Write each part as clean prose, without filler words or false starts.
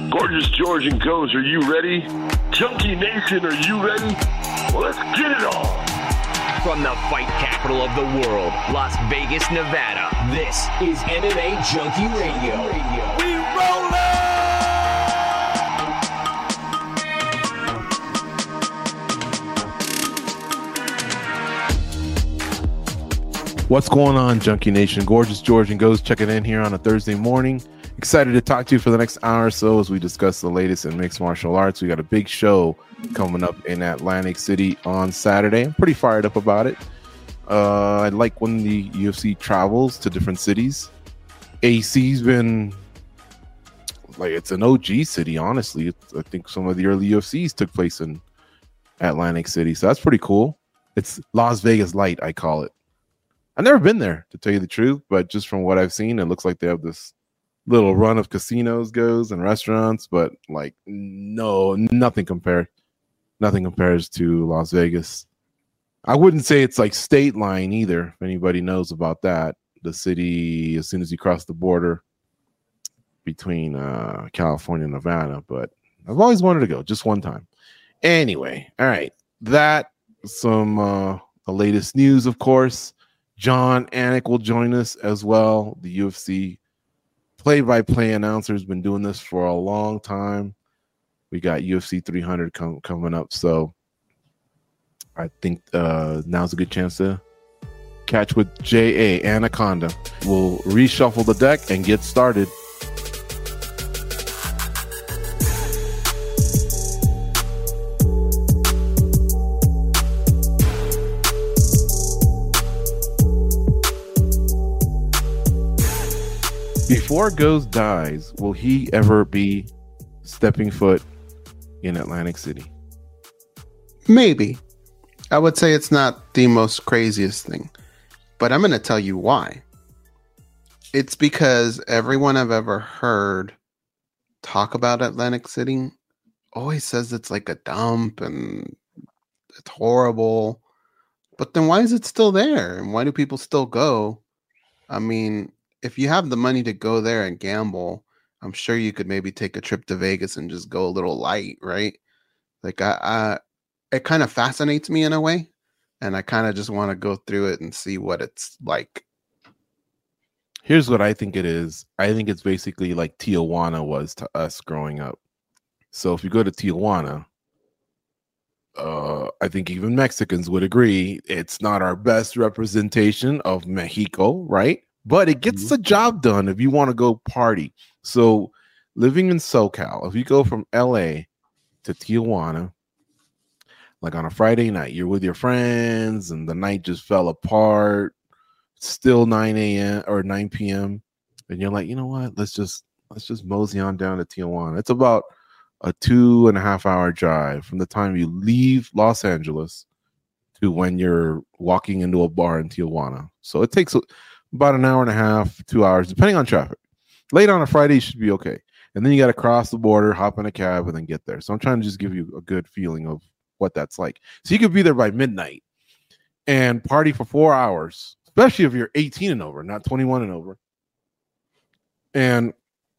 Gorgeous George and Goes, are you ready? Junkie Nation, are you ready? Well, let's get it on. From the fight capital of the world, Las Vegas, Nevada, this is MMA Junkie Radio. We rollin'! What's going on, Junkie Nation? Gorgeous George and Goes checking in here on a Thursday morning. Excited to talk to you for the next hour or so as we discuss the latest in mixed martial arts. We got a big show coming up in Atlantic City on Saturday. I'm pretty fired up about it. I like when the UFC travels to different cities. AC's been like, it's an OG city, honestly. I think some of the early UFCs took place in Atlantic City, so that's pretty cool. It's Las Vegas Light, I call it. I've never been there, to tell you the truth, but just from what I've seen, it looks like they have this little run of casinos goes and restaurants, but like nothing compares to Las Vegas. I wouldn't say it's like state line either, if anybody knows about that. The city, as soon as you cross the border between California and Nevada, but I've always wanted to go just one time. Anyway, all right, the latest news, of course. Jon Anik will join us as well. The UFC play-by-play announcer has been doing this for a long time. We got UFC 300 coming up, so I think now's a good chance to catch with J.A. Anaconda. We'll reshuffle the deck and get started. Before Goes dies, will he ever be stepping foot in Atlantic City? Maybe. I would say it's not the most craziest thing, but I'm going to tell you why. It's because everyone I've ever heard talk about Atlantic City always says it's like a dump and it's horrible. But then why is it still there? And why do people still go? I mean, if you have the money to go there and gamble, I'm sure you could maybe take a trip to Vegas and just go a little light, right? Like it kind of fascinates me in a way, and I kind of just want to go through it and see what it's like. Here's what I think it is. I think it's basically like Tijuana was to us growing up. So if you go to Tijuana, I think even Mexicans would agree it's not our best representation of Mexico, right? But it gets the job done if you want to go party. So living in SoCal, if you go from LA to Tijuana, like on a Friday night, you're with your friends and the night just fell apart, still 9 a.m. or 9 p.m. And you're like, you know what? Let's just mosey on down to Tijuana. It's about a 2.5 hour drive from the time you leave Los Angeles to when you're walking into a bar in Tijuana. So it takes about an hour and a half, 2 hours, depending on traffic. Late on a Friday, you should be okay. And then you got to cross the border, hop in a cab, and then get there. So I'm trying to just give you a good feeling of what that's like. So you could be there by midnight and party for 4 hours, especially if you're 18 and over, not 21 and over. And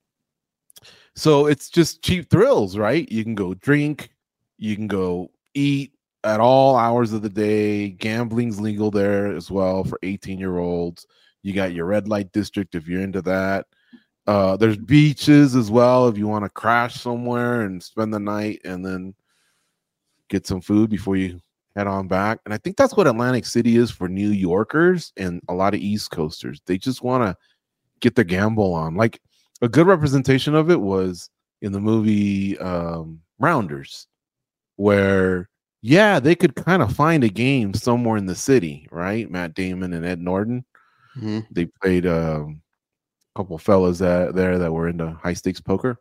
so it's just cheap thrills, right? You can go drink, you can go eat at all hours of the day. Gambling's legal there as well for 18-year-olds. You got your red light district if you're into that. There's beaches as well if you want to crash somewhere and spend the night and then get some food before you head on back. And I think that's what Atlantic City is for New Yorkers and a lot of East Coasters. They just want to get the gamble on. Like a good representation of it was in the movie Rounders, where they could kind of find a game somewhere in the city, right? Matt Damon and Ed Norton. Mm-hmm. They played a couple fellas there that were into high stakes poker.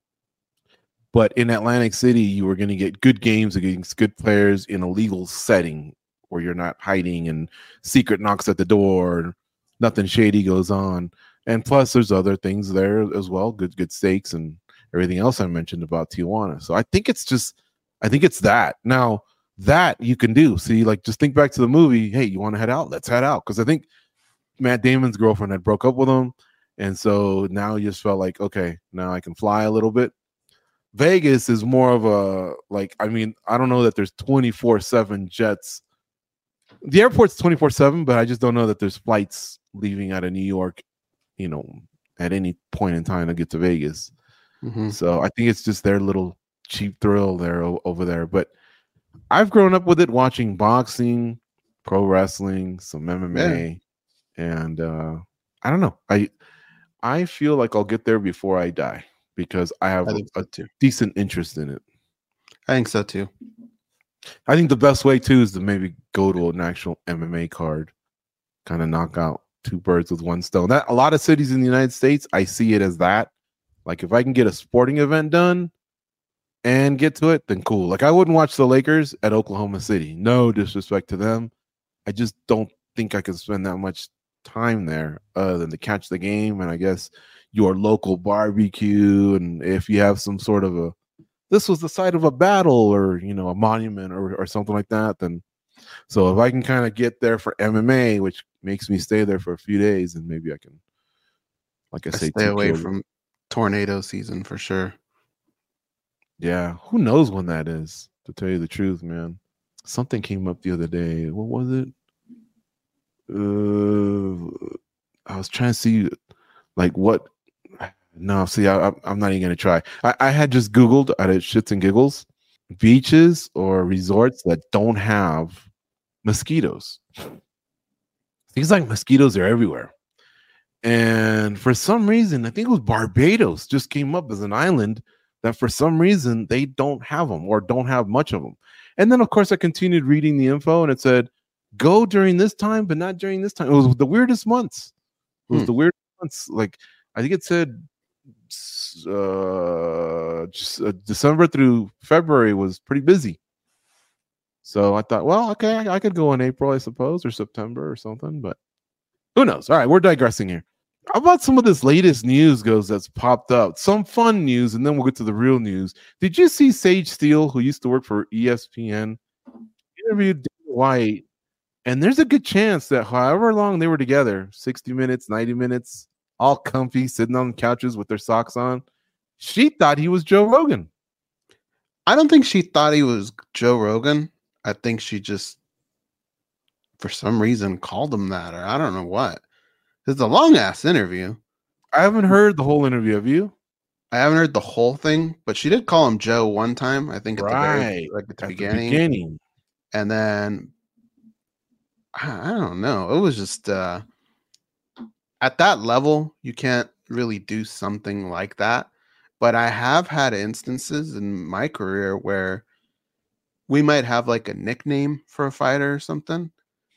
But in Atlantic City, you were going to get good games against good players in a legal setting where you're not hiding and secret knocks at the door, nothing shady goes on. And plus, there's other things there as well, good stakes and everything else I mentioned about Tijuana. So I think it's that. Now, that you can do. See, like, just think back to the movie. Hey, you want to head out? Let's head out. Because I think Matt Damon's girlfriend had broke up with him. And so now you just felt like, okay, now I can fly a little bit. Vegas is more of a like. I mean, I don't know that there's 24/7 jets. The airport's 24/7, but I just don't know that there's flights leaving out of New York, you know, at any point in time to get to Vegas. Mm-hmm. So I think it's just their little cheap thrill there over there. But I've grown up with it, watching boxing, pro wrestling, some MMA, and I don't know. I feel like I'll get there before I die because I have a decent interest in it. I think so too. I think the best way too is to maybe go to an actual MMA card, kind of knock out two birds with one stone. That a lot of cities in the United States, I see it as that. Like if I can get a sporting event done and get to it, then cool. Like I wouldn't watch the Lakers at Oklahoma City. No disrespect to them. I just don't think I can spend that much time there other than to catch the game and I guess your local barbecue, and if you have some sort of a this was the site of a battle or a monument or something like that, then so if I can kind of get there for MMA, which makes me stay there for a few days, and maybe I can, like I say, stay away from tornado season for sure. Yeah, who knows when that is, to tell you the truth, man. Something came up the other day. What was it? I was trying to see like what. No, see, I'm not even gonna try. I had just Googled out of shits and giggles beaches or resorts that don't have mosquitoes. Things like mosquitoes are everywhere, and for some reason, I think it was Barbados just came up as an island that for some reason they don't have them or don't have much of them. And then of course I continued reading the info, and it said go during this time, but not during this time. It was the weirdest months. It was the weirdest months. Like I think it said December through February was pretty busy. So I thought, well, okay, I could go in April, I suppose, or September or something, but who knows? All right, we're digressing here. How about some of this latest news that's popped up? Some fun news, and then we'll get to the real news. Did you see Sage Steele, who used to work for ESPN, interviewed Dana White? And there's a good chance that however long they were together, 60 minutes, 90 minutes, all comfy, sitting on couches with their socks on, she thought he was Joe Rogan. I don't think she thought he was Joe Rogan. I think she just, for some reason, called him that, or I don't know what. It's a long-ass interview. I haven't heard the whole interview. Have you? I haven't heard the whole thing, but she did call him Joe one time, I think at the beginning. And then, I don't know. It was just... at that level, you can't really do something like that. But I have had instances in my career where we might have like a nickname for a fighter or something,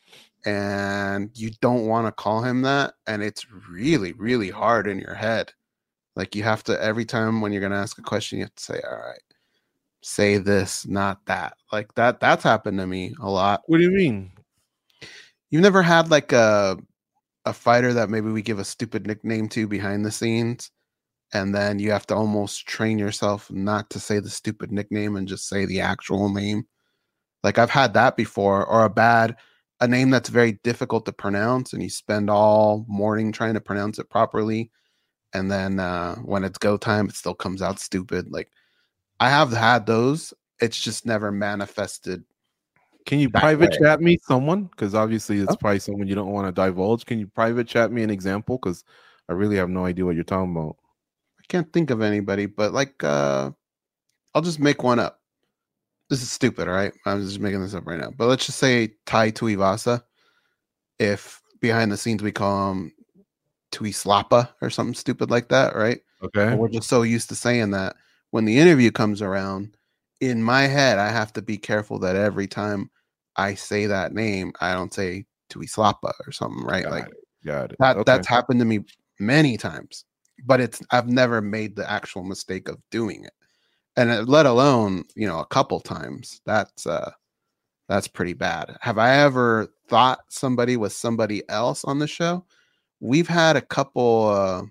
and you don't want to call him that. And it's really, really hard in your head. Like you have to, every time when you're going to ask a question, you have to say, all right, say this, not that. Like that's happened to me a lot. What do you mean? You've never had like a fighter that maybe we give a stupid nickname to behind the scenes, and then you have to almost train yourself not to say the stupid nickname and just say the actual name. Like I've had that before, or a name that's very difficult to pronounce, and you spend all morning trying to pronounce it properly, and then when it's go time, it still comes out stupid. Like I have had those. It's just never manifested. Can you private chat me someone? Because obviously it's probably someone you don't want to divulge. Can you private chat me an example? Because I really have no idea what you're talking about. I can't think of anybody, but like I'll just make one up. This is stupid, all right? I'm just making this up right now. But let's just say Tai Tuivasa. If behind the scenes we call him Tuislapa or something stupid like that, right? Okay. But we're just so used to saying that. When the interview comes around, in my head, I have to be careful that every time I say that name, I don't say Tuislapa or something, right? Got it. That's happened to me many times, but I've never made the actual mistake of doing it, and let alone a couple times. That's pretty bad. Have I ever thought somebody was somebody else on the show? We've had a couple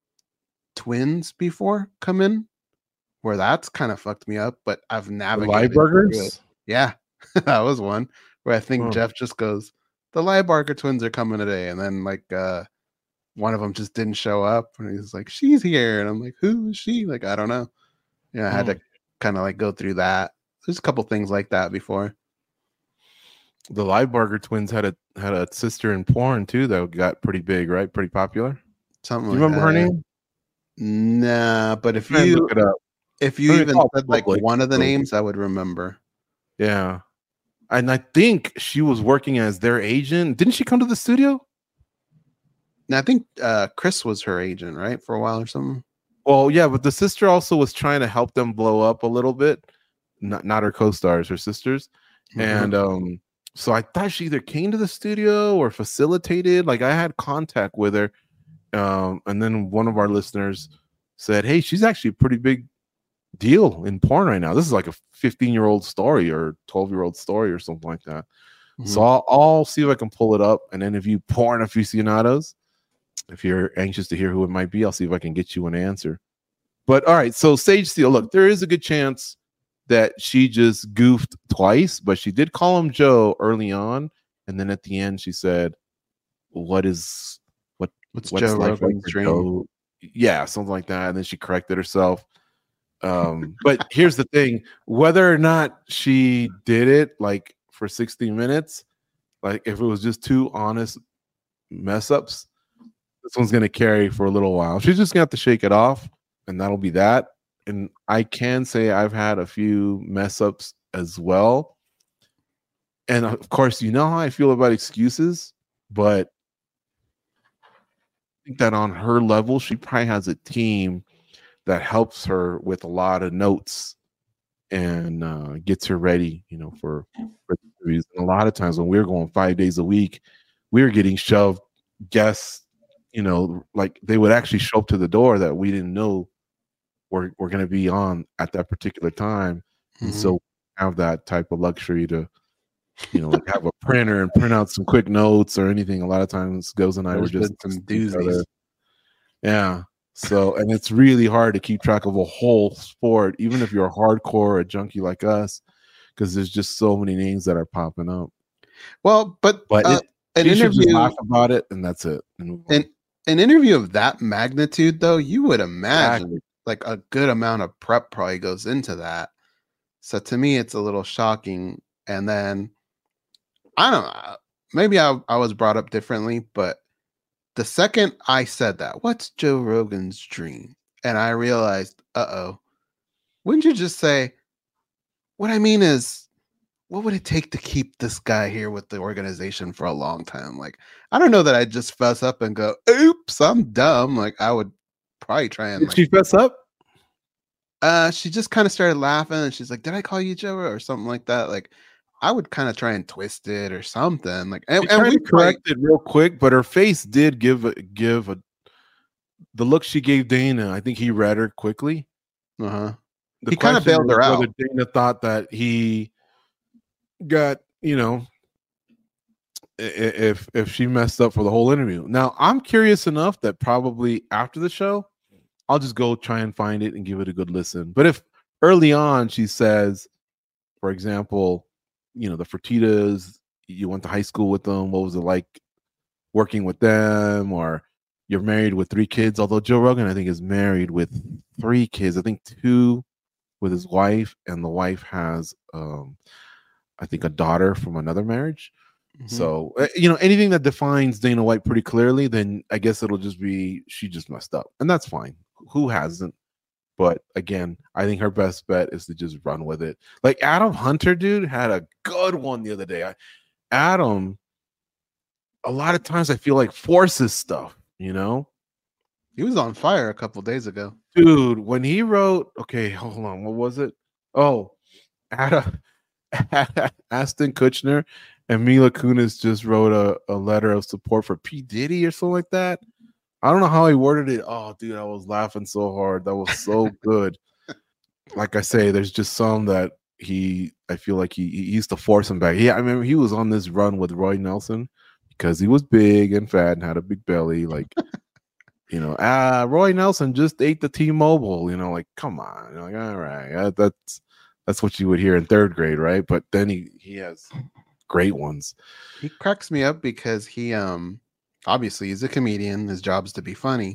twins before come in, where that's kind of fucked me up, but I've navigated. Liebergers? Yeah, that was one where I think Jeff just goes, the Liebarger twins are coming today. And then like one of them just didn't show up. And he's like, she's here. And I'm like, who is she? Like, I don't know. I had to kind of like go through that. There's a couple things like that before. The Liebarger twins had a sister in porn too that got pretty big, right? Pretty popular. Something Do you like remember her that. name? Nah, but if Man, you look it up. if you I mean, even it's all said like public, one of the so- names, I would remember. Yeah. And I think she was working as their agent. Didn't she come to the studio? Now I think Chris was her agent, right, for a while or something. Well, yeah, but the sister also was trying to help them blow up a little bit. Not her co-stars, her sisters. Mhm. And so I thought she either came to the studio or facilitated. Like I had contact with her. And then one of our listeners said, "Hey, she's actually a pretty big deal in porn right now. This is like a 15-year-old story or 12-year-old story or something like that." So I'll see if I can pull it up and interview porn aficionados. If you're anxious to hear who it might be, I'll see if I can get you an answer. But all right, so Sage Steele, look, there is a good chance that she just goofed twice, but she did call him Joe early on, and then at the end she said, what's Joe life like Rogan's for dream? Joe?" Yeah, something like that. And then she corrected herself. But here's the thing: whether or not she did it like for 60 minutes, like if it was just two honest mess ups, this one's gonna carry for a little while. She's just gonna have to shake it off, and that'll be that. And I can say I've had a few mess ups as well. And of course, you know how I feel about excuses, but I think that on her level, she probably has a team that helps her with a lot of notes and gets her ready, for the interviews. And a lot of times when we were going 5 days a week, we were getting shoved guests, like they would actually show up to the door that we didn't know were going to be on at that particular time. And so have that type of luxury to, like have a printer and print out some quick notes or anything. A lot of times Goes and I were just some doozies. Yeah. So, and it's really hard to keep track of a whole sport, even if you're a hardcore or a junkie like us, because there's just so many names that are popping up. Well, but an interview, laugh about it, and that's it. An interview of that magnitude, though, you would imagine like a good amount of prep probably goes into that. So to me, it's a little shocking. And then I don't know, maybe I was brought up differently, but the second I said that, what's Joe Rogan's dream? And I realized, wouldn't you just say, what I mean is, what would it take to keep this guy here with the organization for a long time? Like, I don't know that I'd just fess up and go, oops, I'm dumb. Like, I would probably try and Did she fess up? She just kind of started laughing and she's like, did I call you Joe or something like that? Like, I would kind of try and twist it or something. Like, and we corrected real quick, but her face did give the look she gave Dana. I think he read her quickly. He kind of bailed her out. Dana thought that he got, if she messed up for the whole interview. Now, I'm curious enough that probably after the show, I'll just go try and find it and give it a good listen. But if early on she says, for example, the Fertittas, you went to high school with them, what was it like working with them? Or you're married with 3 kids, although Joe Rogan, I think, is married with 3 kids. I think 2 with his wife, and the wife has, I think, a daughter from another marriage. So, anything that defines Dana White pretty clearly, then I guess it'll just be she just messed up. And that's fine. Who hasn't? But again, I think her best bet is to just run with it. Like Adam Hunter, dude, had a good one the other day. Adam, a lot of times I feel like forces stuff, He was on fire a couple days ago. Dude, when he wrote, okay, hold on, what was it? Oh, Aston Kutcher and Mila Kunis just wrote a letter of support for P. Diddy or something like that. I don't know how he worded it. Oh, dude, I was laughing so hard. That was so good. Like I say, there's just some that I feel like he used to force him back. I remember he was on this run with Roy Nelson because he was big and fat and had a big belly. Like, Roy Nelson just ate the T-Mobile. Like, come on. Like, all right, that's what you would hear in 3rd grade, right? But then he has great ones. He cracks me up because he obviously he's a comedian. His job is to be funny.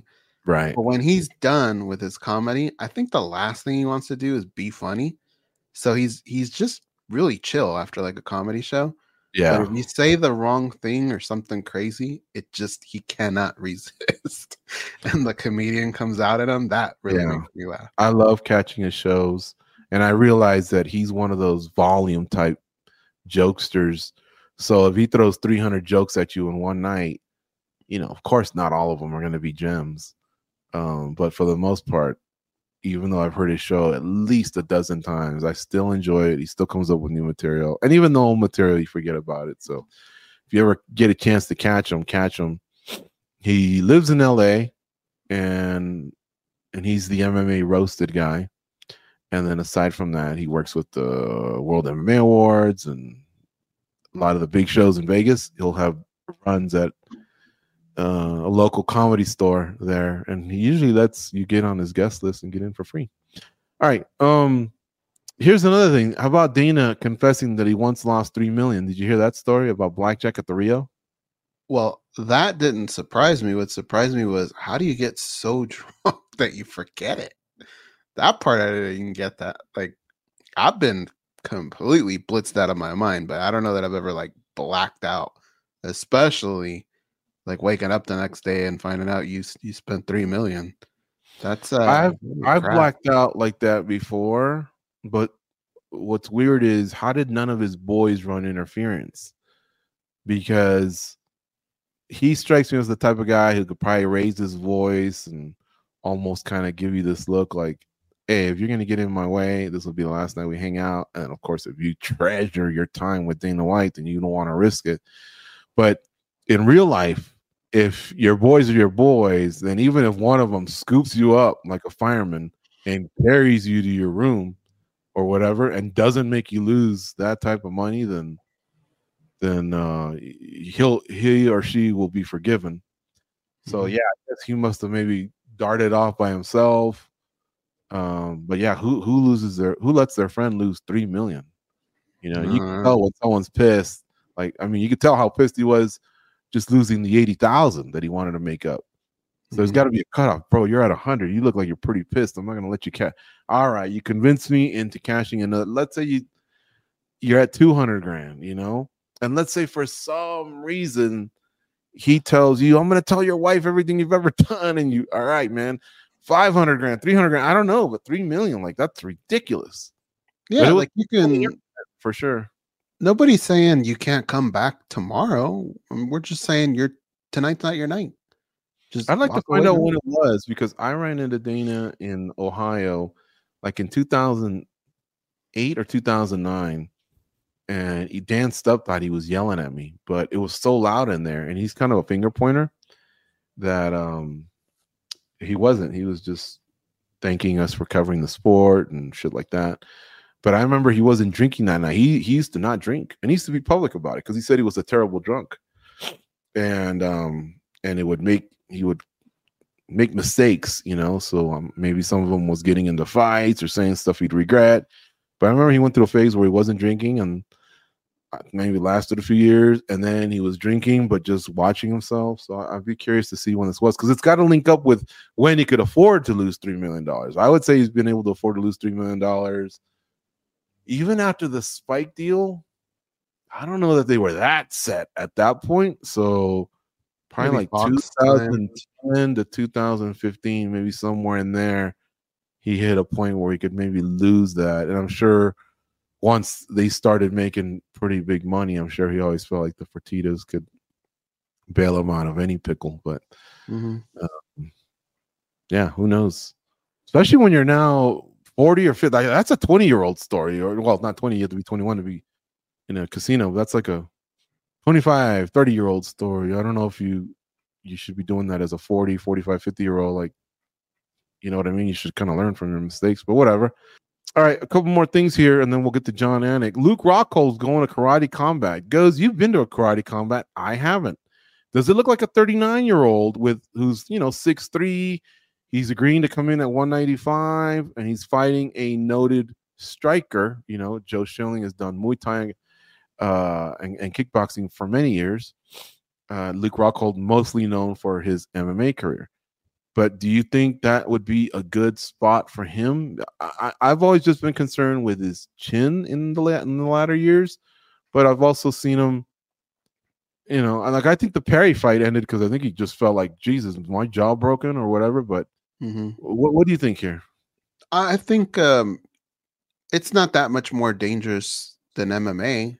Right. But when he's done with his comedy, I think the last thing he wants to do is be funny. So he's just really chill after like a comedy show. But Yeah. if you say the wrong thing or something crazy, he cannot resist. And the comedian comes out at him. That really makes me laugh. I love catching his shows. And I realize that he's one of those volume type jokesters. So if he throws 300 jokes at you in one night, of course, not all of them are going to be gems. But for the most part, even though I've heard his show at least a dozen times, I still enjoy it. He still comes up with new material. And even the old material, you forget about it. So if you ever get a chance to catch him, catch him. He lives in LA and he's the MMA roasted guy. And then aside from that, he works with the World MMA Awards and a lot of the big shows in Vegas. He'll have runs at a local comedy store there, and he usually lets you get on his guest list and get in for free. All right. Here's another thing. How about Dana confessing that he once lost $3 million? Did you hear that story about blackjack at the Rio? Well, that didn't surprise me. What surprised me was, how do you get so drunk that you forget it? That part I didn't even get that. Like, I've been completely blitzed out of my mind, but I don't know that I've ever like blacked out, especially like waking up the next day and finding out you spent $3 million. That's I've blacked out like that before, but what's weird is how did none of his boys run interference? Because he strikes me as the type of guy who could probably raise his voice and almost kind of give you this look like, hey, if you're going to get in my way, this will be the last night we hang out. And of course, if you treasure your time with Dana White, then you don't want to risk it. But in real life, if your boys are your boys, then even if one of them scoops you up like a fireman and carries you to your room or whatever and doesn't make you lose that type of money, then he or she will be forgiven. So yeah, I guess he must have maybe darted off by himself. But yeah, who lets their friend lose $3 million? You can tell when someone's pissed. Like, I mean, you could tell how pissed he was just losing the 80,000 that he wanted to make up. So there's got to be a cutoff, bro. You're at 100. You look like you're pretty pissed. I'm not gonna let you cash. All right, you convinced me into cashing another. Let's say you're at 200 grand, and let's say for some reason he tells you, "I'm gonna tell your wife everything you've ever done," and you, all right, man. 500 grand, 300 grand. I don't know, but 3 million, like that's ridiculous. Yeah, like you can for sure. Nobody's saying you can't come back tomorrow. We're just saying tonight's not your night. I'd like to find out when it was, because I ran into Dana in Ohio, like in 2008 or 2009, and Dan Stubb thought he was yelling at me, but it was so loud in there, and he's kind of a finger pointer that he wasn't. He was just thanking us for covering the sport and shit like that. But I remember he wasn't drinking that night. He used to not drink, and he used to be public about it because he said he was a terrible drunk, and he would make mistakes, So maybe some of them was getting into fights or saying stuff he'd regret. But I remember he went through a phase where he wasn't drinking, and maybe lasted a few years, and then he was drinking but just watching himself. So I'd be curious to see when this was, because it's got to link up with when he could afford to lose $3 million. I would say he's been able to afford to lose $3 million. Even after the Spike deal, I don't know that they were that set at that point. So probably maybe like 2010 to 2015, maybe somewhere in there, he hit a point where he could maybe lose that. And I'm sure once they started making pretty big money, I'm sure he always felt like the Fertittas could bail him out of any pickle. But yeah, who knows? Especially when you're now 40 or 50, that's a 20-year-old story. Or, well, not 20, you have to be 21 to be in a casino. That's like a 25, 30-year-old story. I don't know if you should be doing that as a 40, 45, 50-year-old. Like, you know what I mean? You should kind of learn from your mistakes, but whatever. All right, a couple more things here, and then we'll get to John Anik. Luke Rockhole's going to Karate Combat. Goes, you've been to a Karate Combat. I haven't. Does it look like a 39-year-old who's 6'3"? He's agreeing to come in at 195, and he's fighting a noted striker. Joe Schilling has done Muay Thai and kickboxing for many years. Luke Rockhold, mostly known for his MMA career. But do you think that would be a good spot for him? I've always just been concerned with his chin in the latter years, but I've also seen him, like I think the Perry fight ended because I think he just felt like, Jesus, is my jaw broken or whatever. But what do you think here? I think it's not that much more dangerous than MMA.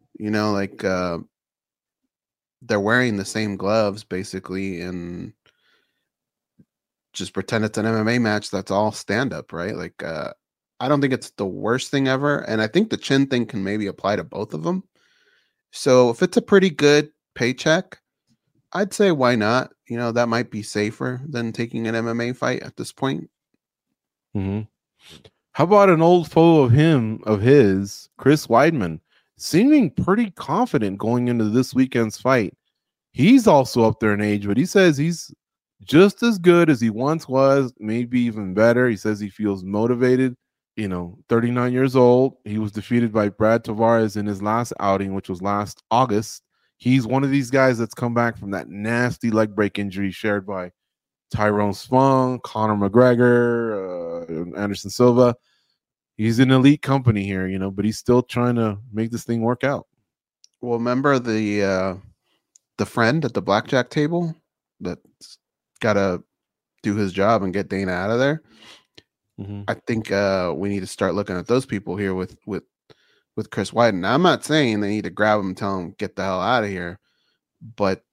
They're wearing the same gloves basically, and just pretend it's an MMA match. That's all stand up, right? Like, I don't think it's the worst thing ever. And I think the chin thing can maybe apply to both of them. So if it's a pretty good paycheck, I'd say why not? That might be safer than taking an MMA fight at this point. Mm-hmm. How about an old foe of his, Chris Weidman, seeming pretty confident going into this weekend's fight. He's also up there in age, but he says he's just as good as he once was, maybe even better. He says he feels motivated. 39 years old. He was defeated by Brad Tavares in his last outing, which was last August. He's one of these guys that's come back from that nasty leg break injury shared by Tyrone Spong, Conor McGregor, Anderson Silva. He's in elite company here, but he's still trying to make this thing work out. Well, remember the friend at the blackjack table that's got to do his job and get Dana out of there? Mm-hmm. I think we need to start looking at those people here with Chris Weidman. Now, I'm not saying they need to grab him and tell him, get the hell out of here. But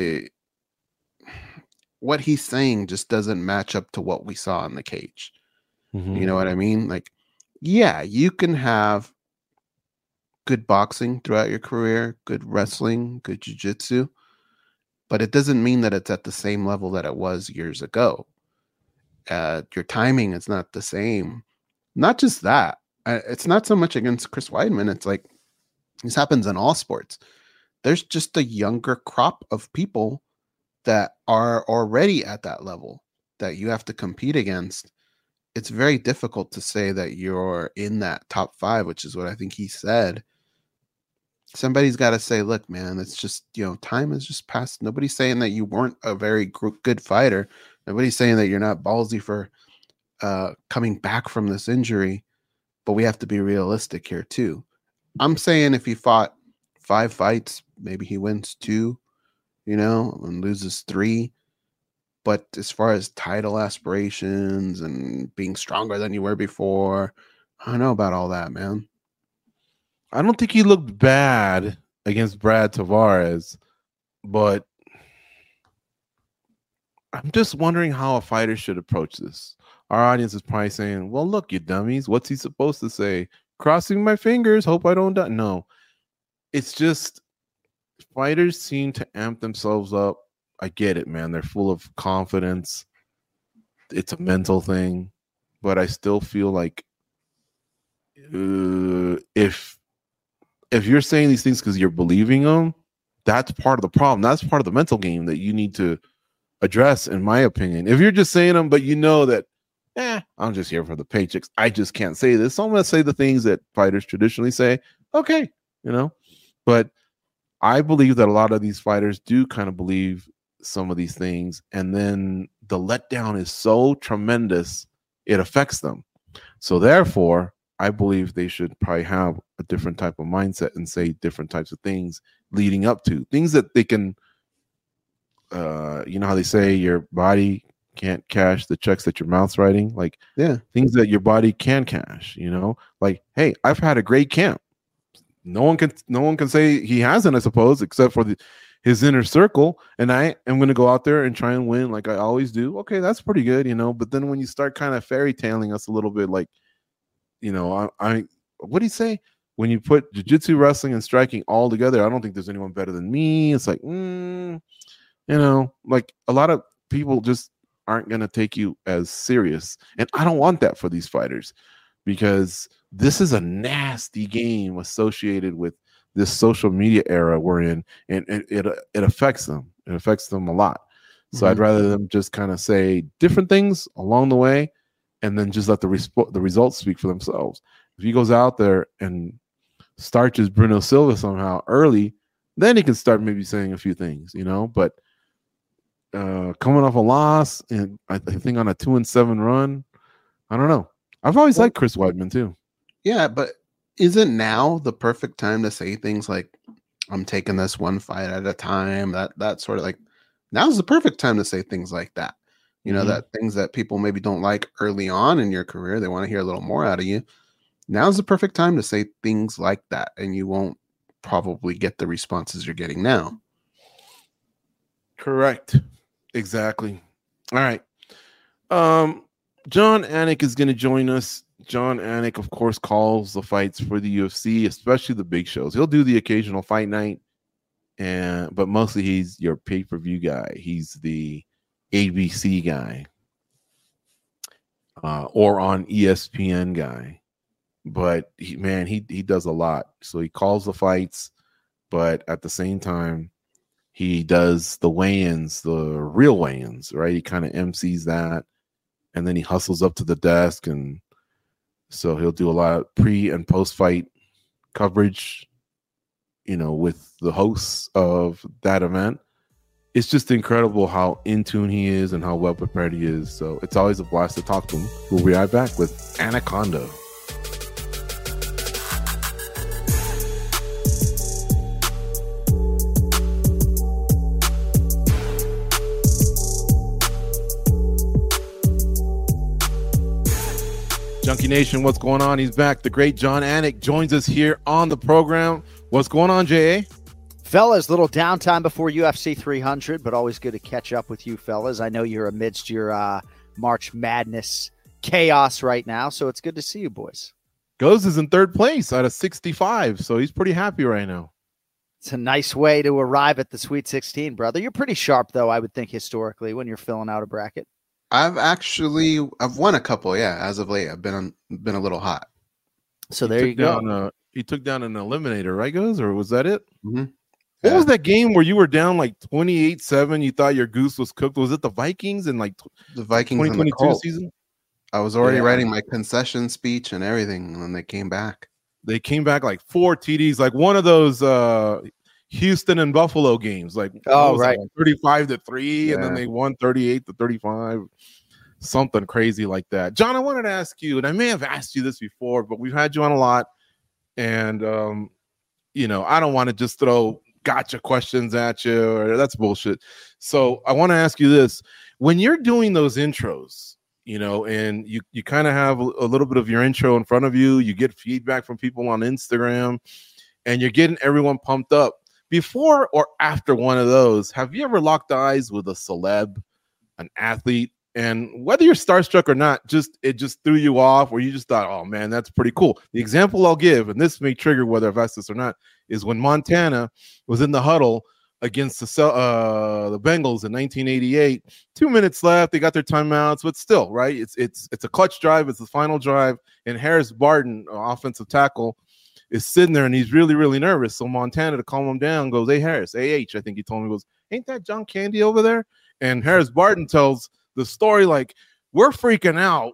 what he's saying just doesn't match up to what we saw in the cage. Mm-hmm. You know what I mean? Like, yeah, you can have good boxing throughout your career, good wrestling, good jiu-jitsu, but it doesn't mean that it's at the same level that it was years ago. Your timing is not the same. Not just that. It's not so much against Chris Weidman. It's like, this happens in all sports. There's just a younger crop of people that are already at that level that you have to compete against. It's very difficult to say that you're in that top 5, which is what I think he said. Somebody's got to say, look, man, it's just, time has just passed. Nobody's saying that you weren't a very good fighter. Nobody's saying that you're not ballsy for coming back from this injury, but we have to be realistic here too. I'm saying if he fought 5 fights, maybe he wins 2, and loses 3. But as far as title aspirations and being stronger than you were before, I don't know about all that, man. I don't think he looked bad against Brad Tavares, but I'm just wondering how a fighter should approach this. Our audience is probably saying, well, look, you dummies, what's he supposed to say? Crossing my fingers, hope I don't die. No, it's just fighters seem to amp themselves up. I get it, man. They're full of confidence. It's a mental thing, but I still feel like if you're saying these things because you're believing them, that's part of the problem. That's part of the mental game that you need to address, in my opinion. If you're just saying them, but you know that, I'm just here for the paychecks, I just can't say this, so I'm going to say the things that fighters traditionally say. Okay, but I believe that a lot of these fighters do kind of believe some of these things, and then the letdown is so tremendous, it affects them. So therefore, I believe they should probably have a different type of mindset and say different types of things leading up to things that they can, how they say your body can't cash the checks that your mouth's writing, like things that your body can cash, like, hey, I've had a great camp. No one can say he hasn't, I suppose, except for his inner circle. And I am going to go out there and try and win like I always do. Okay, that's pretty good, But then when you start kind of fairy tailing us a little bit, like, what do you say? When you put jiu-jitsu, wrestling, and striking all together, I don't think there's anyone better than me. It's like, like a lot of people just aren't going to take you as serious. And I don't want that for these fighters, because this is a nasty game associated with this social media era we're in, and it affects them. It affects them a lot. So I'd rather them just kind of say different things along the way, and then just let the results speak for themselves. If he goes out there and starches Bruno Silva somehow early, then he can start maybe saying a few things, But coming off a loss, and I think on a 2-7 run. I don't know. I've always liked Chris Weidman too. Yeah, but isn't now the perfect time to say things like, I'm taking this one fight at a time? That sort of like, now's the perfect time to say things like that. You know, that things that people maybe don't like early on in your career, they want to hear a little more out of you. Now's the perfect time to say things like that, and you won't probably get the responses you're getting now. Correct. Exactly. All right. John Anik is going to join us. John Anik, of course, calls the fights for the UFC, especially the big shows. He'll do the occasional fight night, but mostly he's your pay-per-view guy. He's the ABC guy, or on ESPN guy. But he does a lot. So he calls the fights, but at the same time, he does the weigh-ins, the real weigh-ins, right? He kind of MCs that, and then he hustles up to the desk, and so he'll do a lot of pre and post-fight coverage, you know, with the hosts of that event. It's just incredible how in tune he is and how well prepared he is. So it's always a blast to talk to him. We'll be right back with Anaconda. Junkie Nation, what's going on? He's back. The great John Anik joins us here on the program. What's going on, J.A.? Fellas, little downtime before UFC 300, but always good to catch up with you, fellas. I know you're amidst your March Madness chaos right now, so it's good to see you, boys. Goes is in third place out of 65, so he's pretty happy right now. It's a nice way to arrive at the Sweet 16, brother. You're pretty sharp, though, I would think, historically, when you're filling out a bracket. I've won a couple, yeah. As of late, I've been a little hot. So there you go. He took down an eliminator, right, Goes? Or was that it? Mm-hmm. What was that game where you were down like 28-7? You thought your goose was cooked. Was it the Vikings in like the Vikings 2022 season? I was already writing my concession speech and everything when they came back. They came back like 4 TDs, like one of those Houston and Buffalo games. Like, right, 35-3, and then they won 38-35. Something crazy like that. John, I wanted to ask you, and I may have asked you this before, but we've had you on a lot, and you know, I don't want to just throw gotcha questions at you, or that's bullshit. So I want to ask you this: when you're doing those intros, you know, and you kind of have a little bit of your intro in front of you, you get feedback from people on Instagram, and you're getting everyone pumped up. Before or after one of those, have you ever locked eyes with a celeb, an athlete, and whether you're starstruck or not, it just threw you off, or you just thought, oh man, that's pretty cool? The example I'll give, and this may trigger whether I've asked this or not, is when Montana was in the huddle against the Bengals in 1988. 2 minutes left, they got their timeouts, but still, right? It's a clutch drive, it's the final drive, and Harris Barton, offensive tackle, is sitting there, and he's really, really nervous. So Montana, to calm him down, goes, "Hey Harris, I think he told me, goes, ain't that John Candy over there?" And Harris Barton tells the story like, "We're freaking out.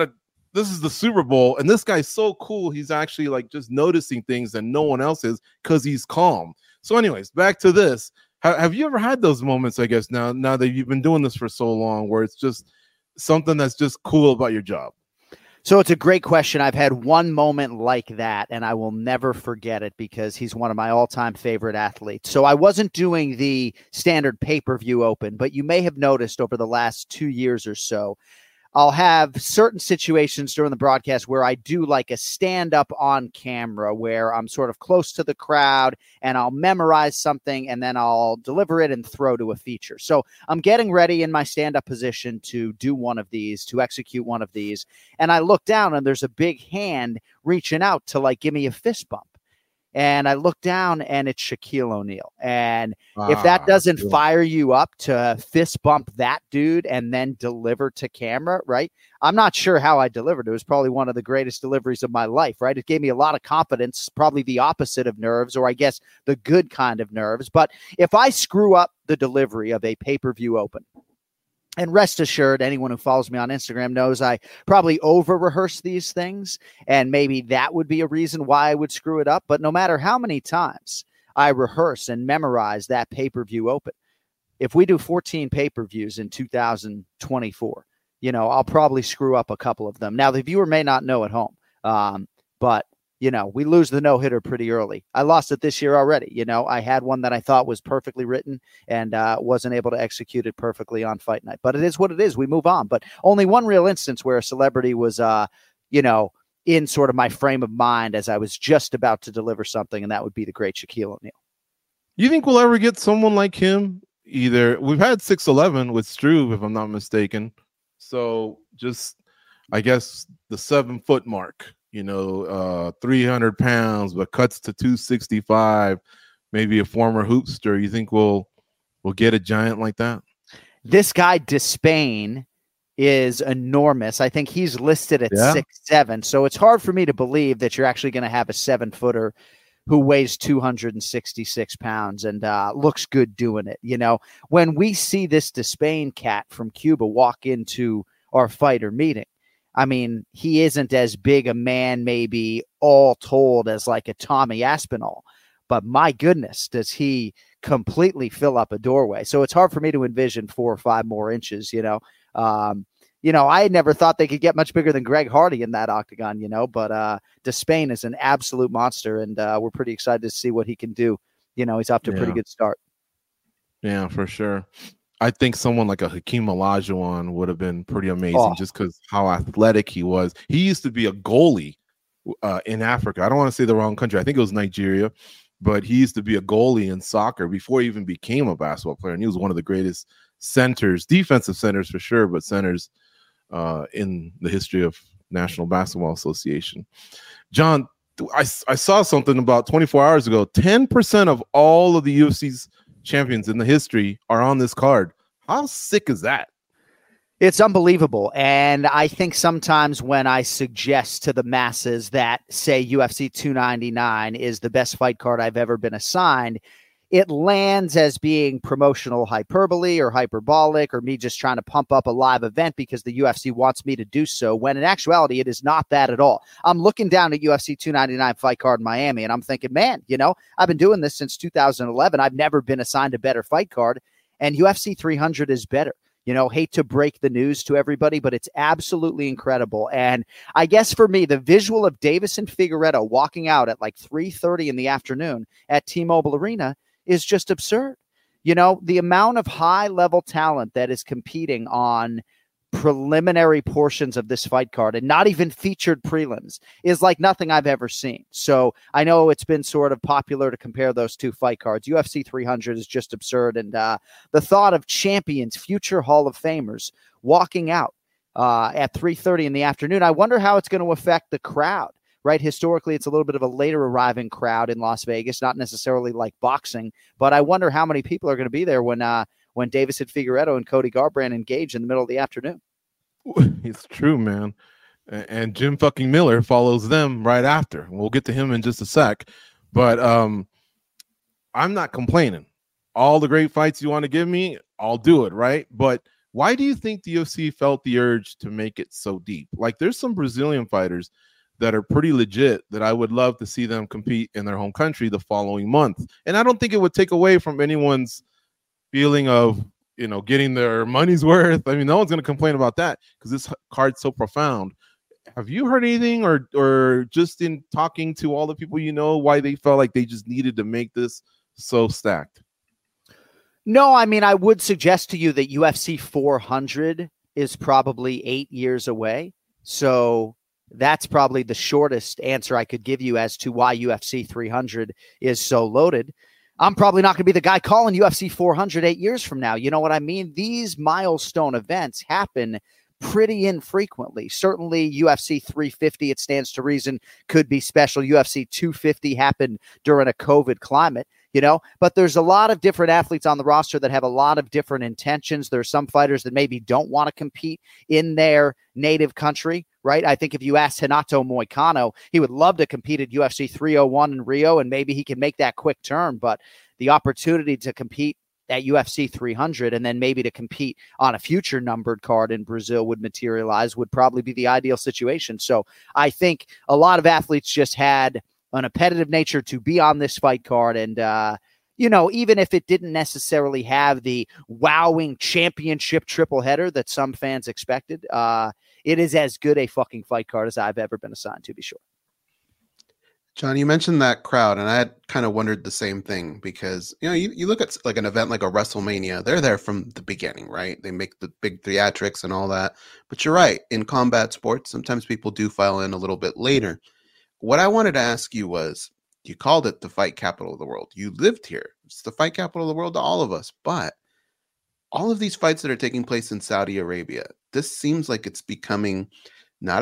This is the Super Bowl, and this guy's so cool. He's actually like just noticing things that no one else is because he's calm." So anyways, back to this. Have you ever had those moments, I guess, now that you've been doing this for so long, where it's just something that's just cool about your job? So it's a great question. I've had one moment like that, and I will never forget it because he's one of my all-time favorite athletes. So I wasn't doing the standard pay-per-view open, but you may have noticed over the last 2 years or so, I'll have certain situations during the broadcast where I do like a stand-up on camera where I'm sort of close to the crowd and I'll memorize something and then I'll deliver it and throw to a feature. So I'm getting ready in my stand-up position to do one of these, to execute one of these. And I look down and there's a big hand reaching out to like give me a fist bump. And I look down and it's Shaquille O'Neal. And if that doesn't fire you up to fist bump that dude and then deliver to camera, right? I'm not sure how I delivered. It was probably one of the greatest deliveries of my life, right? It gave me a lot of confidence, probably the opposite of nerves, or I guess the good kind of nerves. But if I screw up the delivery of a pay-per-view open, and rest assured, anyone who follows me on Instagram knows I probably over-rehearse these things, and maybe that would be a reason why I would screw it up. But no matter how many times I rehearse and memorize that pay-per-view open, if we do 14 pay-per-views in 2024, I'll probably screw up a couple of them. Now, the viewer may not know at home, but we lose the no-hitter pretty early. I lost it this year already. I had one that I thought was perfectly written and wasn't able to execute it perfectly on fight night. But it is what it is. We move on. But only one real instance where a celebrity was, in sort of my frame of mind as I was just about to deliver something, and that would be the great Shaquille O'Neal. You think we'll ever get someone like him? Either we've had 6'11" with Struve, if I'm not mistaken. So just, I guess, the 7 foot mark, 300 pounds, but cuts to 265, maybe a former hoopster. You think we'll get a giant like that? This guy, Despain, is enormous. I think he's listed at 6'7". So it's hard for me to believe that you're actually going to have a 7-footer who weighs 266 pounds and looks good doing it. When we see this Despain cat from Cuba walk into our fighter meeting, I mean, he isn't as big a man, maybe all told, as like a Tommy Aspinall, but my goodness, does he completely fill up a doorway. So it's hard for me to envision 4 or 5 more inches, I had never thought they could get much bigger than Greg Hardy in that octagon, but Despain is an absolute monster, and we're pretty excited to see what he can do. He's off to a pretty good start. Yeah, for sure. I think someone like a Hakeem Olajuwon would have been pretty amazing just because how athletic he was. He used to be a goalie in Africa. I don't want to say the wrong country. I think it was Nigeria, but he used to be a goalie in soccer before he even became a basketball player. And he was one of the greatest centers, defensive centers for sure, but centers in the history of National Basketball Association. John, I saw something about 24 hours ago. 10% of all of the UFC's champions in the history are on this card. How sick is that? It's unbelievable. And I think sometimes when I suggest to the masses that, say, UFC 299 is the best fight card I've ever been assigned, it lands as being promotional hyperbole or hyperbolic, or me just trying to pump up a live event because the UFC wants me to do so, when in actuality, it is not that at all. I'm looking down at UFC 299 fight card in Miami, and I'm thinking, man, I've been doing this since 2011. I've never been assigned a better fight card, and UFC 300 is better. Hate to break the news to everybody, but it's absolutely incredible. And I guess for me, the visual of Davis and Figueiredo walking out at like 3:30 in the afternoon at T-Mobile Arena is just absurd. The amount of high-level talent that is competing on preliminary portions of this fight card and not even featured prelims is like nothing I've ever seen. So I know it's been sort of popular to compare those two fight cards. UFC 300 is just absurd. And the thought of champions, future Hall of Famers, walking out at 3:30 in the afternoon, I wonder how it's going to affect the crowd. Right? Historically, it's a little bit of a later arriving crowd in Las Vegas, not necessarily like boxing, but I wonder how many people are going to be there when Davis and Figueiredo and Cody Garbrandt engage in the middle of the afternoon. It's true, man. And Jim fucking Miller follows them right after. We'll get to him in just a sec, but I'm not complaining. All the great fights you want to give me, I'll do it, right? But why do you think the UFC felt the urge to make it so deep? Like, there's some Brazilian fighters that are pretty legit that I would love to see them compete in their home country the following month. And I don't think it would take away from anyone's feeling of, getting their money's worth. I mean, no one's going to complain about that because this card's so profound. Have you heard anything or just in talking to all the people why they felt like they just needed to make this so stacked? No, I mean, I would suggest to you that UFC 400 is probably 8 years away. So that's probably the shortest answer I could give you as to why UFC 300 is so loaded. I'm probably not going to be the guy calling UFC 400 8 years from now. You know what I mean? These milestone events happen pretty infrequently. Certainly UFC 350, it stands to reason, could be special. UFC 250 happened during a COVID climate. But there's a lot of different athletes on the roster that have a lot of different intentions. There's some fighters that maybe don't want to compete in their native country, right? I think if you ask Renato Moicano, he would love to compete at UFC 301 in Rio, and maybe he can make that quick turn. But the opportunity to compete at UFC 300 and then maybe to compete on a future numbered card in Brazil would probably be the ideal situation. So I think a lot of athletes just had an appetitive nature to be on this fight card. And, even if it didn't necessarily have the wowing championship triple header that some fans expected, it is as good a fucking fight card as I've ever been assigned, to be sure. John, you mentioned that crowd, and I had kind of wondered the same thing because, you look at like an event like a WrestleMania, they're there from the beginning, right? They make the big theatrics and all that. But you're right. In combat sports, sometimes people do file in a little bit later. What I wanted to ask you was, you called it the fight capital of the world. You lived here. It's the fight capital of the world to all of us. But all of these fights that are taking place in Saudi Arabia, this seems like it's becoming not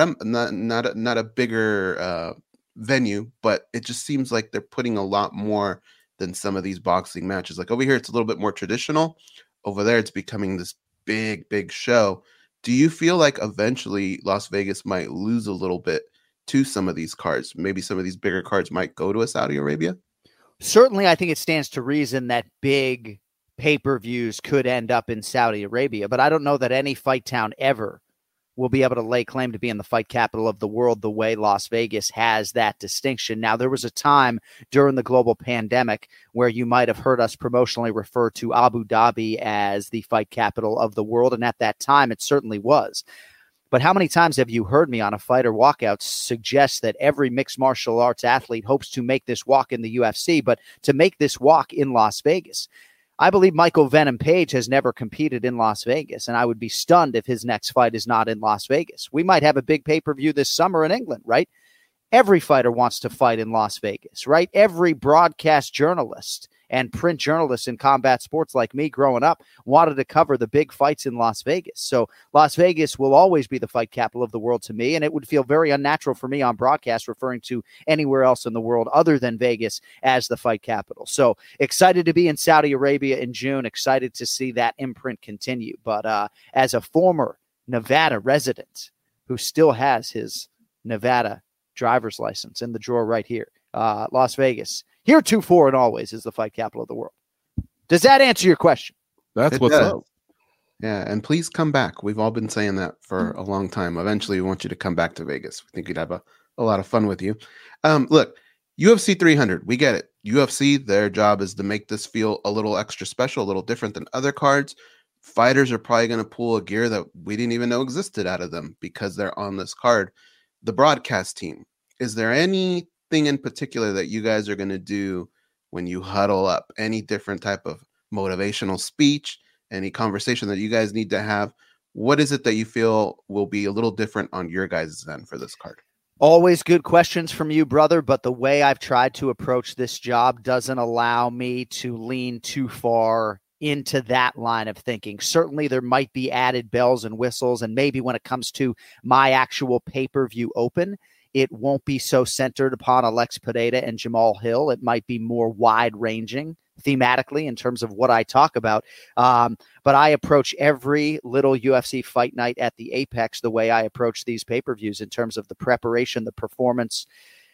a bigger venue, but it just seems like they're putting a lot more than some of these boxing matches. Like over here, it's a little bit more traditional. Over there, it's becoming this big show. Do you feel like eventually Las Vegas might lose a little bit to some of these cards? Maybe some of these bigger cards might go to a Saudi Arabia? Certainly, I think it stands to reason that big pay-per-views could end up in Saudi Arabia, but I don't know that any fight town ever will be able to lay claim to being the fight capital of the world the way Las Vegas has that distinction. Now, there was a time during the global pandemic where you might have heard us promotionally refer to Abu Dhabi as the fight capital of the world, and at that time, it certainly was. But how many times have you heard me on a Fighter Walkout suggest that every mixed martial arts athlete hopes to make this walk in the UFC, but to make this walk in Las Vegas? I believe Michael Venom Page has never competed in Las Vegas, and I would be stunned if his next fight is not in Las Vegas. We might have a big pay-per-view this summer in England, right? Every fighter wants to fight in Las Vegas, right? Every broadcast journalist and print journalists in combat sports like me growing up wanted to cover the big fights in Las Vegas. So Las Vegas will always be the fight capital of the world to me, and it would feel very unnatural for me on broadcast referring to anywhere else in the world other than Vegas as the fight capital. So excited to be in Saudi Arabia in June, excited to see that imprint continue. But as a former Nevada resident who still has his Nevada driver's license in the drawer right here, Las Vegas, heretofore and always, is the fight capital of the world. Does that answer your question? That's what's up. Yeah, and please come back. We've all been saying that for a long time. Eventually, we want you to come back to Vegas. We think we'd have a lot of fun with you. Look, UFC 300, we get it. UFC, their job is to make this feel a little extra special, a little different than other cards. Fighters are probably going to pull a gear that we didn't even know existed out of them because they're on this card. The broadcast team, is there anything in particular that you guys are going to do when you huddle up? Any different type of motivational speech, any conversation that you guys need to have? What is it that you feel will be a little different on your guys' end for this card? Always good questions from you, brother, but the way I've tried to approach this job doesn't allow me to lean too far into that line of thinking. Certainly there might be added bells and whistles, and maybe when it comes to my actual pay-per-view open, it won't be so centered upon Alex Pereira and Jamal Hill. It might be more wide-ranging thematically in terms of what I talk about. But I approach every little UFC fight night at the Apex the way I approach these pay-per-views in terms of the preparation, the performance,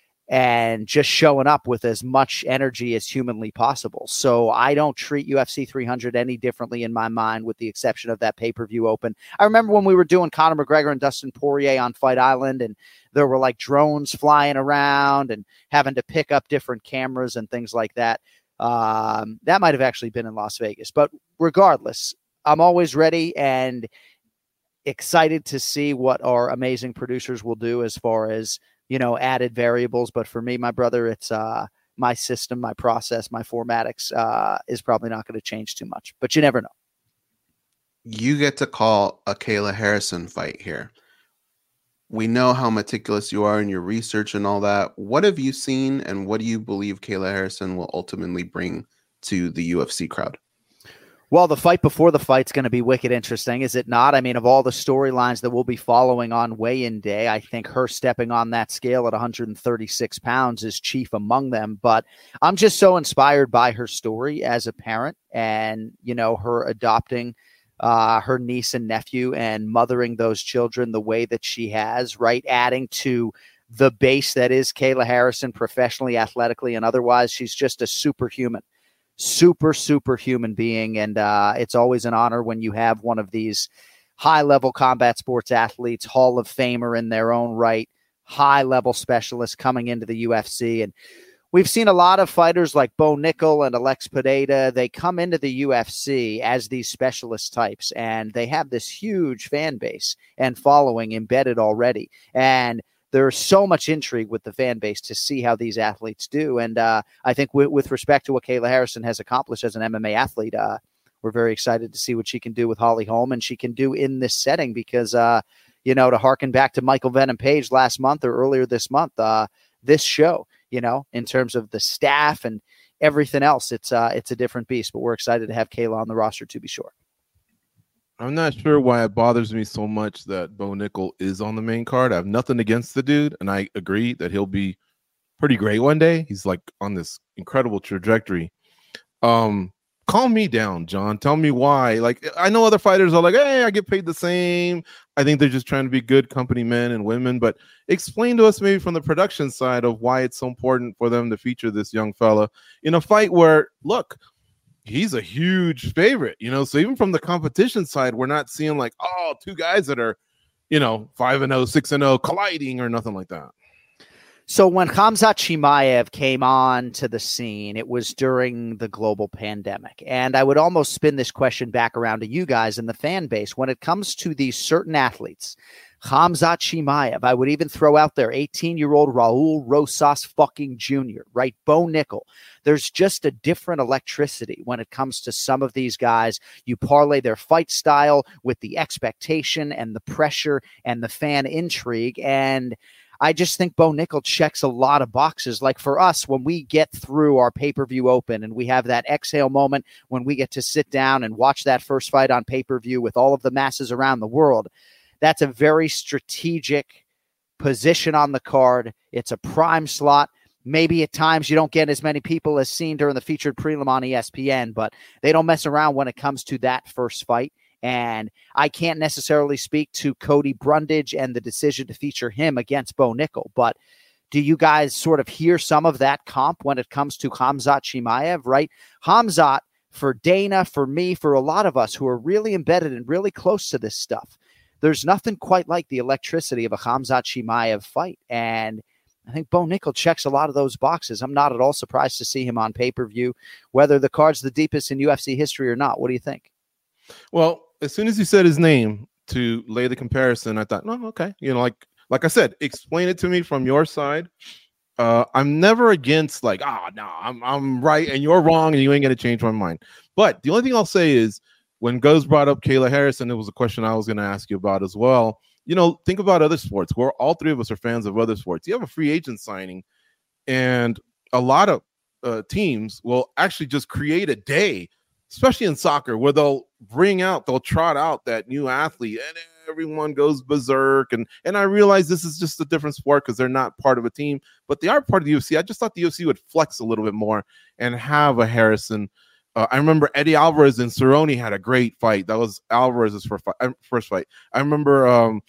and just showing up with as much energy as humanly possible. So I don't treat UFC 300 any differently in my mind, with the exception of that pay-per-view open. I remember when we were doing Conor McGregor and Dustin Poirier on Fight Island, and there were like drones flying around and having to pick up different cameras and things like that. That might have actually been in Las Vegas. But regardless, I'm always ready and excited to see what our amazing producers will do as far as, added variables. But for me, my brother, it's my system, my process, my formatics is probably not going to change too much, but you never know. You get to call a Kayla Harrison fight here. We know how meticulous you are in your research and all that. What have you seen, and what do you believe Kayla Harrison will ultimately bring to the UFC crowd? Well, the fight before the fight's going to be wicked interesting, is it not? I mean, of all the storylines that we'll be following on weigh-in day, I think her stepping on that scale at 136 pounds is chief among them. But I'm just so inspired by her story as a parent and, her adopting her niece and nephew and mothering those children the way that she has, right? Adding to the base that is Kayla Harrison professionally, athletically, and otherwise. She's just a superhuman being. And it's always an honor when you have one of these high-level combat sports athletes, Hall of Famer in their own right, high-level specialists coming into the UFC. And We've seen a lot of fighters like Bo Nickel and Alex Pineda. They come into the UFC as these specialist types, and they have this huge fan base and following embedded already. And there's so much intrigue with the fan base to see how these athletes do. And I think with respect to what Kayla Harrison has accomplished as an MMA athlete, we're very excited to see what she can do with Holly Holm and she can do in this setting because, to harken back to Michael Venom Page last month or earlier this month, this show, in terms of the staff and everything else, it's a different beast, but we're excited to have Kayla on the roster to be sure. I'm not sure why it bothers me so much that Bo Nickel is on the main card. I have nothing against the dude, and I agree that he'll be pretty great one day. He's like on this incredible trajectory. Calm me down, John. Tell me why. Like, I know other fighters are like, hey, I get paid the same. I think they're just trying to be good company men and women. But explain to us maybe from the production side of why it's so important for them to feature this young fella in a fight where, look, he's a huge favorite, so even from the competition side, we're not seeing like, oh, two guys that are, 5-0, 6-0 colliding or nothing like that. So when Khamzat Chimaev came on to the scene, it was during the global pandemic. And I would almost spin this question back around to you guys in the fan base. When it comes to these certain athletes, Khamzat Chimaev, I would even throw out there 18-year-old Raul Rosas fucking Jr., right? Bo Nickel. There's just a different electricity when it comes to some of these guys. You parlay their fight style with the expectation and the pressure and the fan intrigue. And I just think Bo Nickel checks a lot of boxes. Like for us, when we get through our pay-per-view open and we have that exhale moment when we get to sit down and watch that first fight on pay-per-view with all of the masses around the world, that's a very strategic position on the card. It's a prime slot. Maybe at times you don't get as many people as seen during the featured prelim on ESPN, but they don't mess around when it comes to that first fight. And I can't necessarily speak to Cody Brundage and the decision to feature him against Bo Nickel, but do you guys sort of hear some of that comp when it comes to Khamzat Chimaev, right? Khamzat, for Dana, for me, for a lot of us who are really embedded and really close to this stuff, there's nothing quite like the electricity of a Khamzat Chimaev fight. And I think Bo Nickel checks a lot of those boxes. I'm not at all surprised to see him on pay-per-view, whether the card's the deepest in UFC history or not. What do you think? Well, as soon as you said his name to lay the comparison, I thought, no, okay. Like I said, explain it to me from your side. I'm never against like, I'm right and you're wrong and you ain't going to change my mind. But the only thing I'll say is, when Goes brought up Kayla Harrison, it was a question I was going to ask you about as well. Think about other sports. Where all three of us are fans of other sports. You have a free agent signing, and a lot of teams will actually just create a day, especially in soccer, where they'll trot out that new athlete, and everyone goes berserk. And I realize this is just a different sport because they're not part of a team, but they are part of the UFC. I just thought the UFC would flex a little bit more and have a Harrison. I remember Eddie Alvarez and Cerrone had a great fight. That was Alvarez's first fight. I remember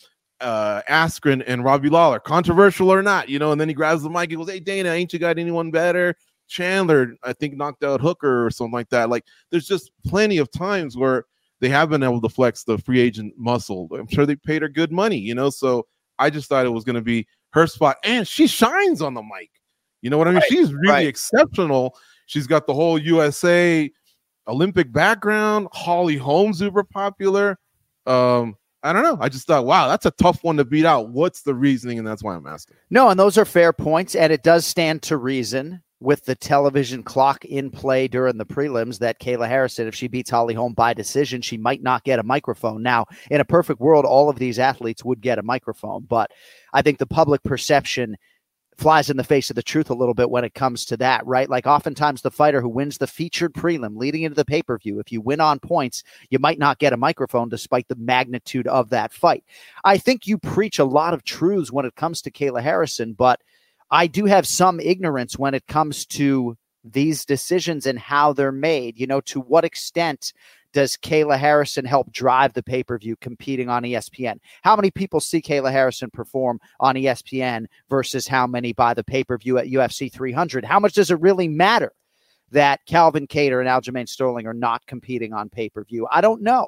Askren and Robbie Lawler, controversial or not, and then he grabs the mic and goes, hey, Dana, ain't you got anyone better? Chandler, I think, knocked out Hooker or something like that. Like, there's just plenty of times where they have been able to flex the free agent muscle. I'm sure they paid her good money, so I just thought it was going to be her spot. And she shines on the mic. You know what I mean? Right, she's really exceptional. She's got the whole USA Olympic background. Holly Holm, super popular. I don't know. I just thought, wow, that's a tough one to beat out. What's the reasoning? And that's why I'm asking. No, and those are fair points. And it does stand to reason with the television clock in play during the prelims that Kayla Harrison, if she beats Holly Holm by decision, she might not get a microphone. Now, in a perfect world, all of these athletes would get a microphone. But I think the public perception flies in the face of the truth a little bit when it comes to that, right? Like oftentimes the fighter who wins the featured prelim leading into the pay-per-view, if you win on points, you might not get a microphone despite the magnitude of that fight. I think you preach a lot of truths when it comes to Kayla Harrison, but I do have some ignorance when it comes to these decisions and how they're made. To what extent does Kayla Harrison help drive the pay-per-view competing on ESPN? How many people see Kayla Harrison perform on ESPN versus how many buy the pay-per-view at UFC 300? How much does it really matter that Calvin Kattar and Aljamain Sterling are not competing on pay-per-view? I don't know.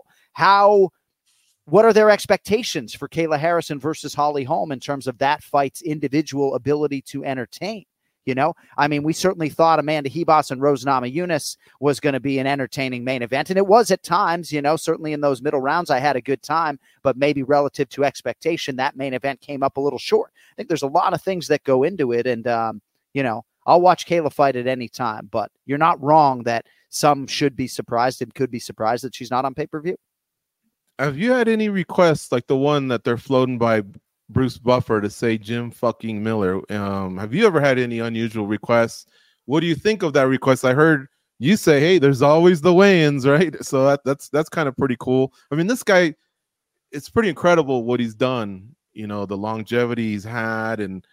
What are their expectations for Kayla Harrison versus Holly Holm in terms of that fight's individual ability to entertain? You know, I mean, we certainly thought Amanda Hebos and Rose Namajunas was going to be an entertaining main event. And it was at times, you know, certainly in those middle rounds, I had a good time, but maybe relative to expectation, that main event came up a little short. I think there's a lot of things that go into it. And, you know, I'll watch Kayla fight at any time, but you're not wrong that some should be surprised and could be surprised that she's not on pay-per-view. Have you had any requests like the one that they're floating by Bruce Buffer to say Jim fucking Miller? Have you ever had any unusual requests? What do you think of that request? I heard you say, hey, there's always the weigh-ins, right? So that's kind of pretty cool. I mean, this guy, it's pretty incredible what he's done, you know, the longevity he's had, and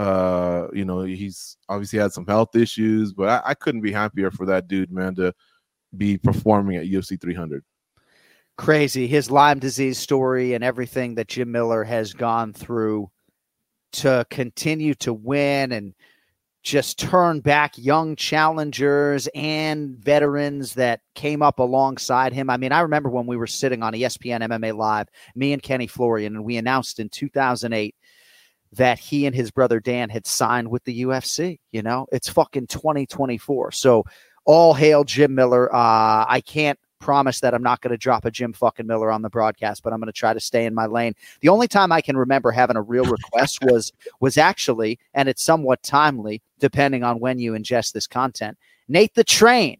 you know, he's obviously had some health issues, but I couldn't be happier for that dude, man, to be performing at UFC 300. Crazy. His Lyme disease story and everything that Jim Miller has gone through to continue to win and just turn back young challengers and veterans that came up alongside him. I mean, I remember when we were sitting on ESPN MMA Live, me and Kenny Florian, and we announced in 2008 that he and his brother Dan had signed with the UFC. You know, it's fucking 2024. So all hail Jim Miller. I can't promise that I'm not going to drop a Jim fucking Miller on the broadcast, but I'm going to try to stay in my lane. The only time I can remember having a real request was actually, and it's somewhat timely, depending on when you ingest this content, Nate the Train.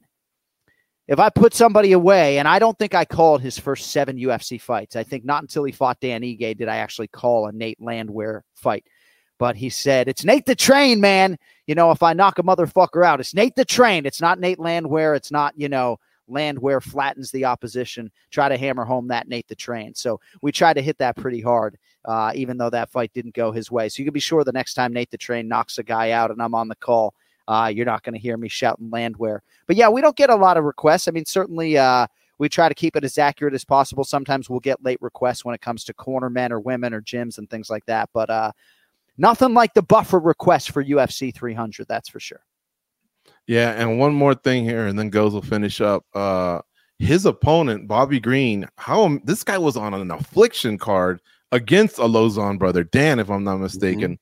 If I put somebody away, and I don't think I called his first 7 UFC fights. I think not until he fought Dan Ige did I actually call a Nate Landwehr fight. But he said, it's Nate the Train, man. You know, if I knock a motherfucker out, it's Nate the Train. It's not Nate Landwehr. It's not, you know, Landwehr flattens the opposition. Try to hammer home that Nate the Train. So we tried to hit that pretty hard, even though that fight didn't go his way. So you can be sure the next time Nate the Train knocks a guy out and I'm on the call, you're not going to hear me shouting Landwehr. But yeah, we don't get a lot of requests. I mean, certainly we try to keep it as accurate as possible. Sometimes we'll get late requests when it comes to corner men or women or gyms and things like that. But nothing like the Buffer request for UFC 300, that's for sure. Yeah, and one more thing here, and then Goes will finish up. His opponent, Bobby Green, this guy was on an affliction card against a Lozon brother, Dan, if I'm not mistaken.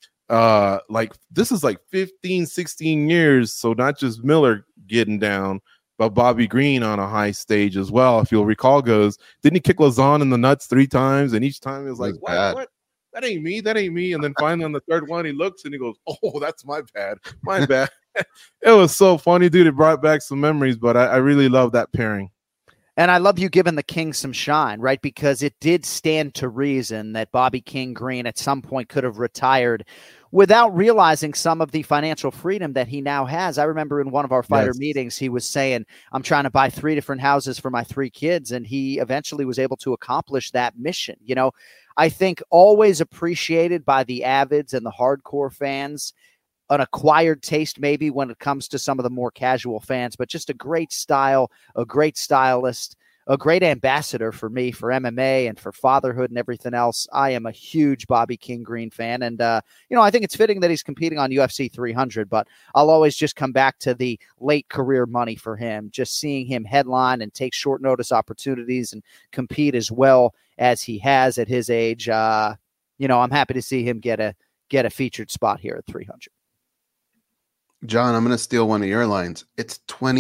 Like this is like 15, 16 years. So not just Miller getting down, but Bobby Green on a high stage as well. If you'll recall, Goes, didn't he kick Lozon in the nuts 3 times? And each time it was like, what? That ain't me. That ain't me. And then finally on the third one, he looks and he goes, oh, that's my bad. My bad. It was so funny, dude. It brought back some memories, but I really love that pairing. And I love you giving the King some shine, right? Because it did stand to reason that Bobby King Green at some point could have retired without realizing some of the financial freedom that he now has. I remember in one of our fighter meetings, he was saying, I'm trying to buy 3 different houses for my 3 kids. And he eventually was able to accomplish that mission. You know, I think always appreciated by the avids and the hardcore fans, an acquired taste maybe when it comes to some of the more casual fans, but just a great style, a great stylist, a great ambassador for me, for MMA and for fatherhood and everything else. I am a huge Bobby King Green fan. And, you know, I think it's fitting that he's competing on UFC 300, but I'll always just come back to the late career money for him, just seeing him headline and take short notice opportunities and compete as well as he has at his age. You know, I'm happy to see him get a featured spot here at 300. John, I'm going to steal one of your lines. It's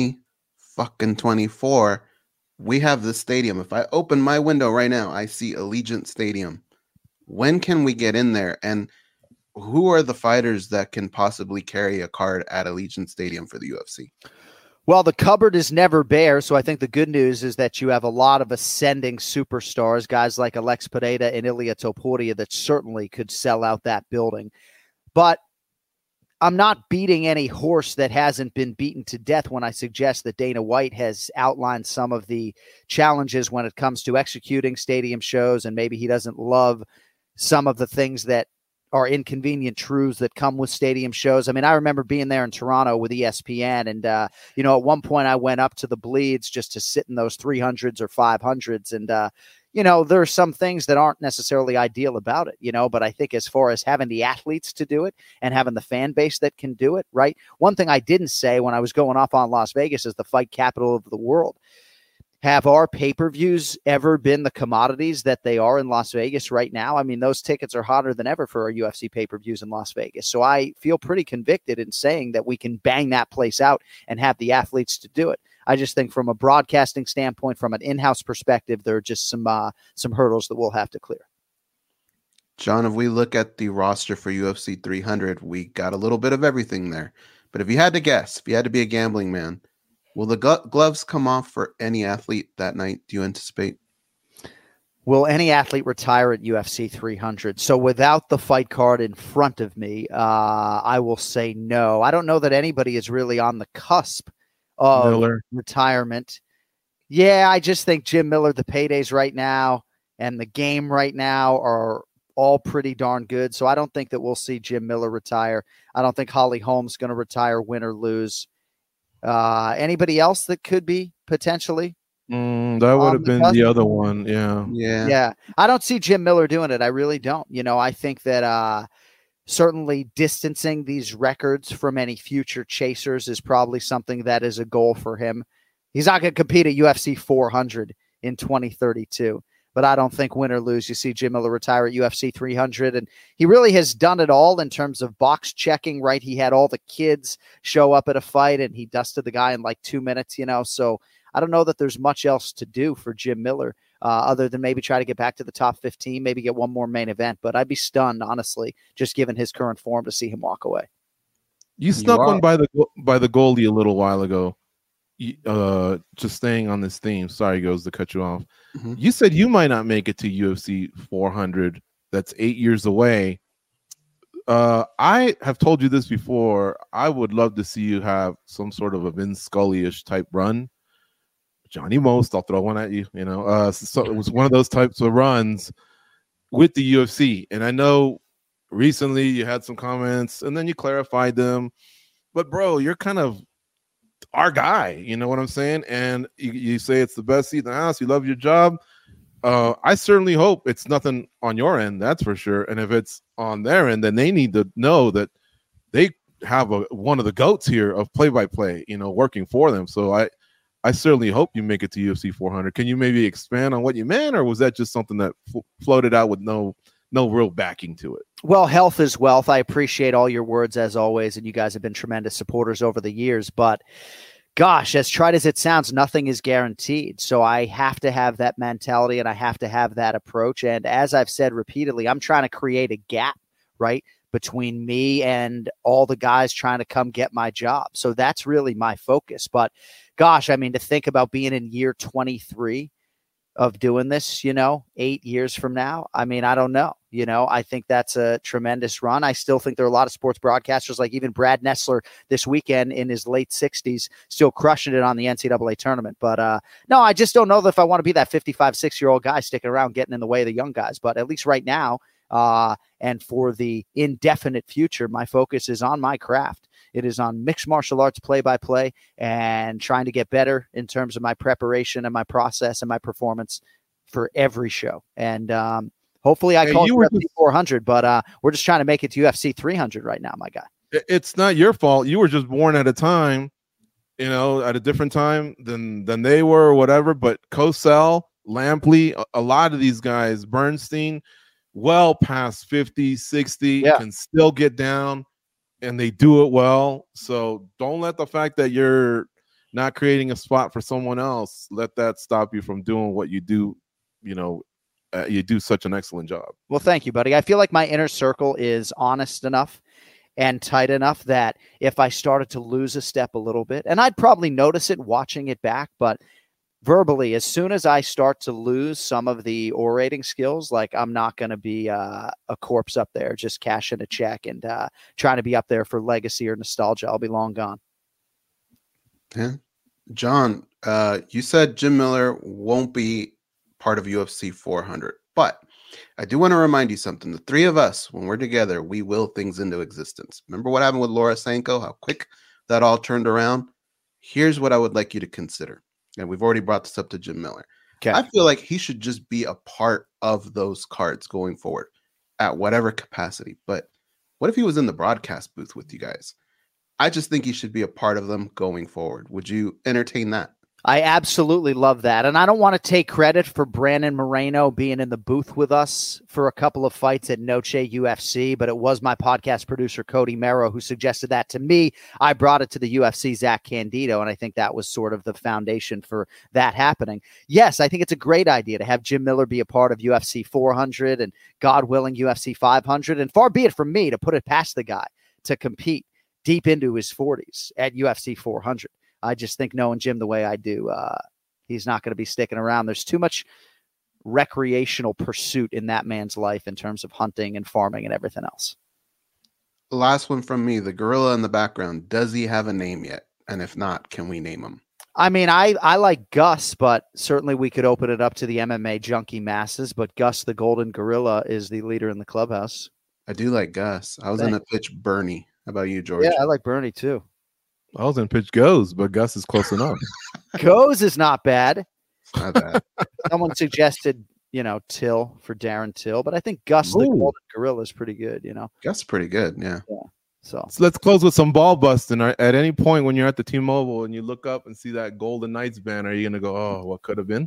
2024. We have this stadium. If I open my window right now, I see Allegiant Stadium. When can we get in there? And who are the fighters that can possibly carry a card at Allegiant Stadium for the UFC? Well, the cupboard is never bare, so I think the good news is that you have a lot of ascending superstars, guys like Alex Pereira and Ilia Topuria that certainly could sell out that building. But I'm not beating any horse that hasn't been beaten to death when I suggest that Dana White has outlined some of the challenges when it comes to executing stadium shows, and maybe he doesn't love some of the things that are inconvenient truths that come with stadium shows. I mean, I remember being there in Toronto with ESPN, and, you know, at one point I went up to the bleeds just to sit in those 300s or 500s, and, you know, there are some things that aren't necessarily ideal about it, you know, but I think as far as having the athletes to do it and having the fan base that can do it, right? One thing I didn't say when I was going off on Las Vegas is the fight capital of the world. Have our pay-per-views ever been the commodities that they are in Las Vegas right now? I mean, those tickets are hotter than ever for our UFC pay-per-views in Las Vegas. So I feel pretty convicted in saying that we can bang that place out and have the athletes to do it. I just think from a broadcasting standpoint, from an in-house perspective, there are just some hurdles that we'll have to clear. John, if we look at the roster for UFC 300, we got a little bit of everything there. But if you had to guess, if you had to be a gambling man, will the gloves come off for any athlete that night, do you anticipate? Will any athlete retire at UFC 300? So without the fight card in front of me, I will say no. I don't know that anybody is really on the cusp of retirement. Yeah, I just think Jim Miller, the paydays right now and the game right now are all pretty darn good. So I don't think that we'll see Jim Miller retire. I don't think Holly Holm's going to retire, win or lose. Anybody else that could be potentially? That would have been the other one. Yeah. I don't see Jim Miller doing it. I really don't. I think that certainly distancing these records from any future chasers is probably something that is a goal for him. He's not going to compete at UFC 400 in 2032. But I don't think win or lose, you see Jim Miller retire at UFC 300. And he really has done it all in terms of box checking, right? He had all the kids show up at a fight and he dusted the guy in like 2 minutes, So I don't know that there's much else to do for Jim Miller other than maybe try to get back to the top 15, maybe get one more main event. But I'd be stunned, honestly, just given his current form to see him walk away. You snuck one by the goalie a little while ago. Just staying on this theme, sorry goes to cut you off. You said you might not make it to UFC 400. That's 8 years away. I have told you this before. I would love to see you have some sort of a Vince Scully-ish type run. Johnny Most, I'll throw one at you. So it was one of those types of runs with the UFC. And I know recently you had some comments and then you clarified them. But bro, you're kind of our guy, you know what I'm saying? And you say it's the best seat in the house. You love your job. I certainly hope it's nothing on your end, that's for sure. And if it's on their end, then they need to know that they have one of the GOATs here of play-by-play, working for them. So I certainly hope you make it to UFC 400. Can you maybe expand on what you meant, or was that just something that floated out with no real backing to it? Well, health is wealth. I appreciate all your words as always, and you guys have been tremendous supporters over the years. But gosh, as trite as it sounds, nothing is guaranteed. So I have to have that mentality and I have to have that approach. And as I've said repeatedly, I'm trying to create a gap, right, between me and all the guys trying to come get my job. So that's really my focus. But gosh, I mean, to think about being in year 23 of doing this, 8 years from now, I mean, I don't know. I think that's a tremendous run. I still think there are a lot of sports broadcasters, like even Brad Nessler this weekend in his late 60s, still crushing it on the NCAA tournament. But no, I just don't know if I want to be that 55, 6-year-old guy sticking around getting in the way of the young guys. But at least right now, and for the indefinite future, my focus is on my craft. It is on mixed martial arts play-by-play and trying to get better in terms of my preparation and my process and my performance for every show. And hopefully I call UFC 400, but we're just trying to make it to UFC 300 right now, my guy. It's not your fault. You were just born at a time, at a different time than they were or whatever. But Cosell, Lampley, a lot of these guys, Bernstein, well past 50, 60, can still get down. And they do it well. So don't let the fact that you're not creating a spot for someone else, let that stop you from doing what you do. You do such an excellent job. Well, thank you, buddy. I feel like my inner circle is honest enough and tight enough that if I started to lose a step a little bit, and I'd probably notice it watching it back, but verbally, as soon as I start to lose some of the orating skills, like I'm not going to be a corpse up there, just cashing a check and trying to be up there for legacy or nostalgia. I'll be long gone. Yeah. John, you said Jim Miller won't be part of UFC 400, but I do want to remind you something. The three of us, when we're together, we will things into existence. Remember what happened with Laura Sanko, how quick that all turned around? Here's what I would like you to consider. And we've already brought this up to Jim Miller. Okay. I feel like he should just be a part of those cards going forward at whatever capacity. But what if he was in the broadcast booth with you guys? I just think he should be a part of them going forward. Would you entertain that? I absolutely love that. And I don't want to take credit for Brandon Moreno being in the booth with us for a couple of fights at Noche UFC, but it was my podcast producer, Cody Merrow, who suggested that to me. I brought it to the UFC, Zach Candido, and I think that was sort of the foundation for that happening. Yes, I think it's a great idea to have Jim Miller be a part of UFC 400 and, God willing, UFC 500. And far be it from me to put it past the guy to compete deep into his 40s at UFC 400. I just think knowing Jim the way I do, he's not going to be sticking around. There's too much recreational pursuit in that man's life in terms of hunting and farming and everything else. Last one from me. The gorilla in the background. Does he have a name yet? And if not, can we name him? I mean, I like Gus, but certainly we could open it up to the MMA junkie masses. But Gus, the Golden Gorilla, is the leader in the clubhouse. I do like Gus. I was going to pitch Bernie. How about you, George? Yeah, I like Bernie too. I was in pitch Goes, but Gus is close enough. Goes is not bad. Not bad. Someone suggested, Till for Darren Till, but I think Gus the Golden Gorilla is pretty good, Gus is pretty good, yeah. So let's close with some ball busting. At any point when you're at the T-Mobile and you look up and see that Golden Knights banner, are you gonna go, "Oh, what could have been"?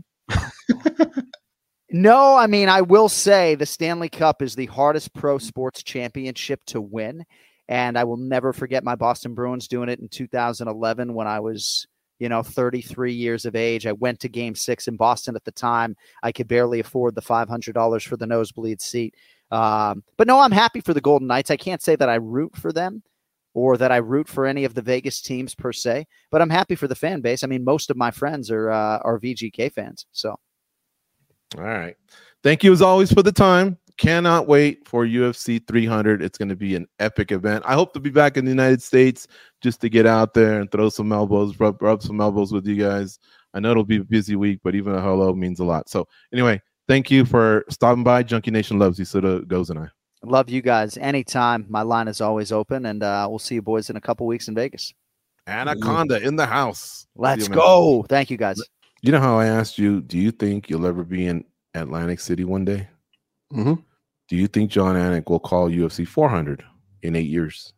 No, I mean, I will say the Stanley Cup is the hardest pro sports championship to win. And I will never forget my Boston Bruins doing it in 2011 when I was, 33 years of age. I went to Game 6 in Boston at the time. I could barely afford the $500 for the nosebleed seat. But no, I'm happy for the Golden Knights. I can't say that I root for them or that I root for any of the Vegas teams per se, but I'm happy for the fan base. I mean, most of my friends are VGK fans. So. All right. Thank you as always for the time. Cannot wait for UFC 300. It's going to be an epic event. I hope to be back in the United States just to get out there and throw some elbows, rub some elbows with you guys. I know it'll be a busy week, but even a hello means a lot. So anyway, thank you for stopping by. Junkie Nation loves you. So goes and I. Love you guys anytime. My line is always open, and we'll see you boys in a couple weeks in Vegas. Anaconda in the house. Let's go. Thank you, guys. You know how I asked you, do you think you'll ever be in Atlantic City one day? Mm-hmm. Do you think John Anik will call UFC 400 in 8 years?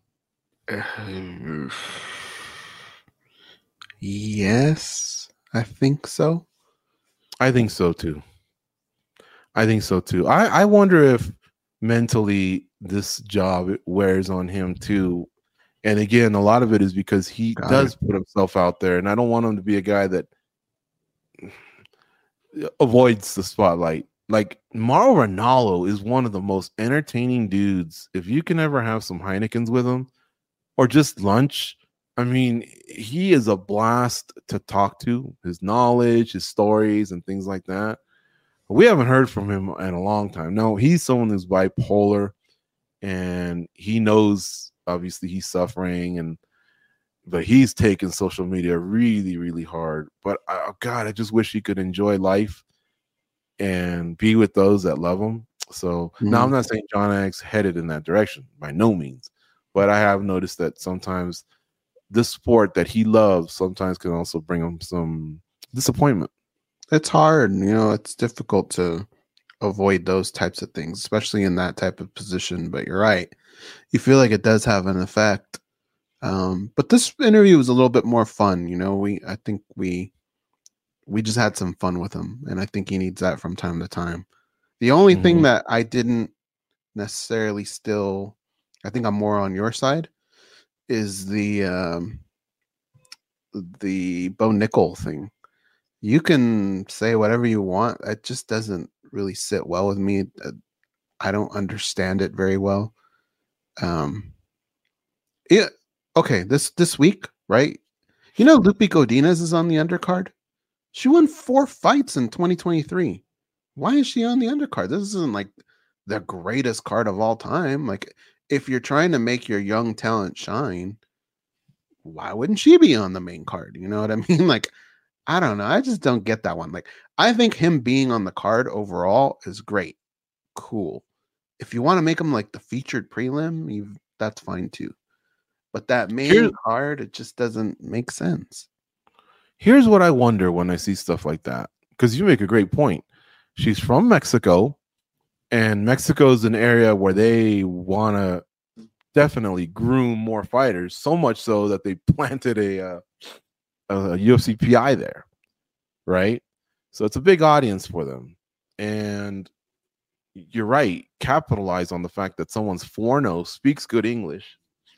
Yes, I think so. I think so too. I wonder if mentally this job wears on him too. And again, a lot of it is because he does put himself out there. And I don't want him to be a guy that avoids the spotlight. Like Mauro Ranallo is one of the most entertaining dudes. If you can ever have some Heinekens with him or just lunch, I mean, he is a blast to talk to. His knowledge, his stories, and things like that. We haven't heard from him in a long time. No, he's someone who's bipolar, and he knows obviously he's suffering, but he's taken social media really, really hard. But God, I just wish he could enjoy life and be with those that love him. So now I'm not saying John Anik's headed in that direction by no means, but I have noticed that sometimes this sport that he loves sometimes can also bring him some disappointment. It's hard, it's difficult to avoid those types of things, especially in that type of position. But you're right. You feel like it does have an effect. But this interview was a little bit more fun. I think we just had some fun with him, and I think he needs that from time to time. The only thing that I didn't necessarily I think I'm more on your side, is the Bo Nickel thing. You can say whatever you want. It just doesn't really sit well with me. I don't understand it very well. Okay, this week, right? Lupi Godinez is on the undercard. She won 4 fights in 2023. Why is she on the undercard? This isn't like the greatest card of all time. Like, if you're trying to make your young talent shine, why wouldn't she be on the main card? You know what I mean? Like, I don't know. I just don't get that one. Like, I think him being on the card overall is great. Cool. If you want to make him like the featured prelim, that's fine too. But that main card, it just doesn't make sense. Here's what I wonder when I see stuff like that, because you make a great point. She's from Mexico, and Mexico is an area where they want to definitely groom more fighters, so much so that they planted a UFC PI there. right? So it's a big audience for them. And you're right, capitalize on the fact that someone's 4-0, speaks good English.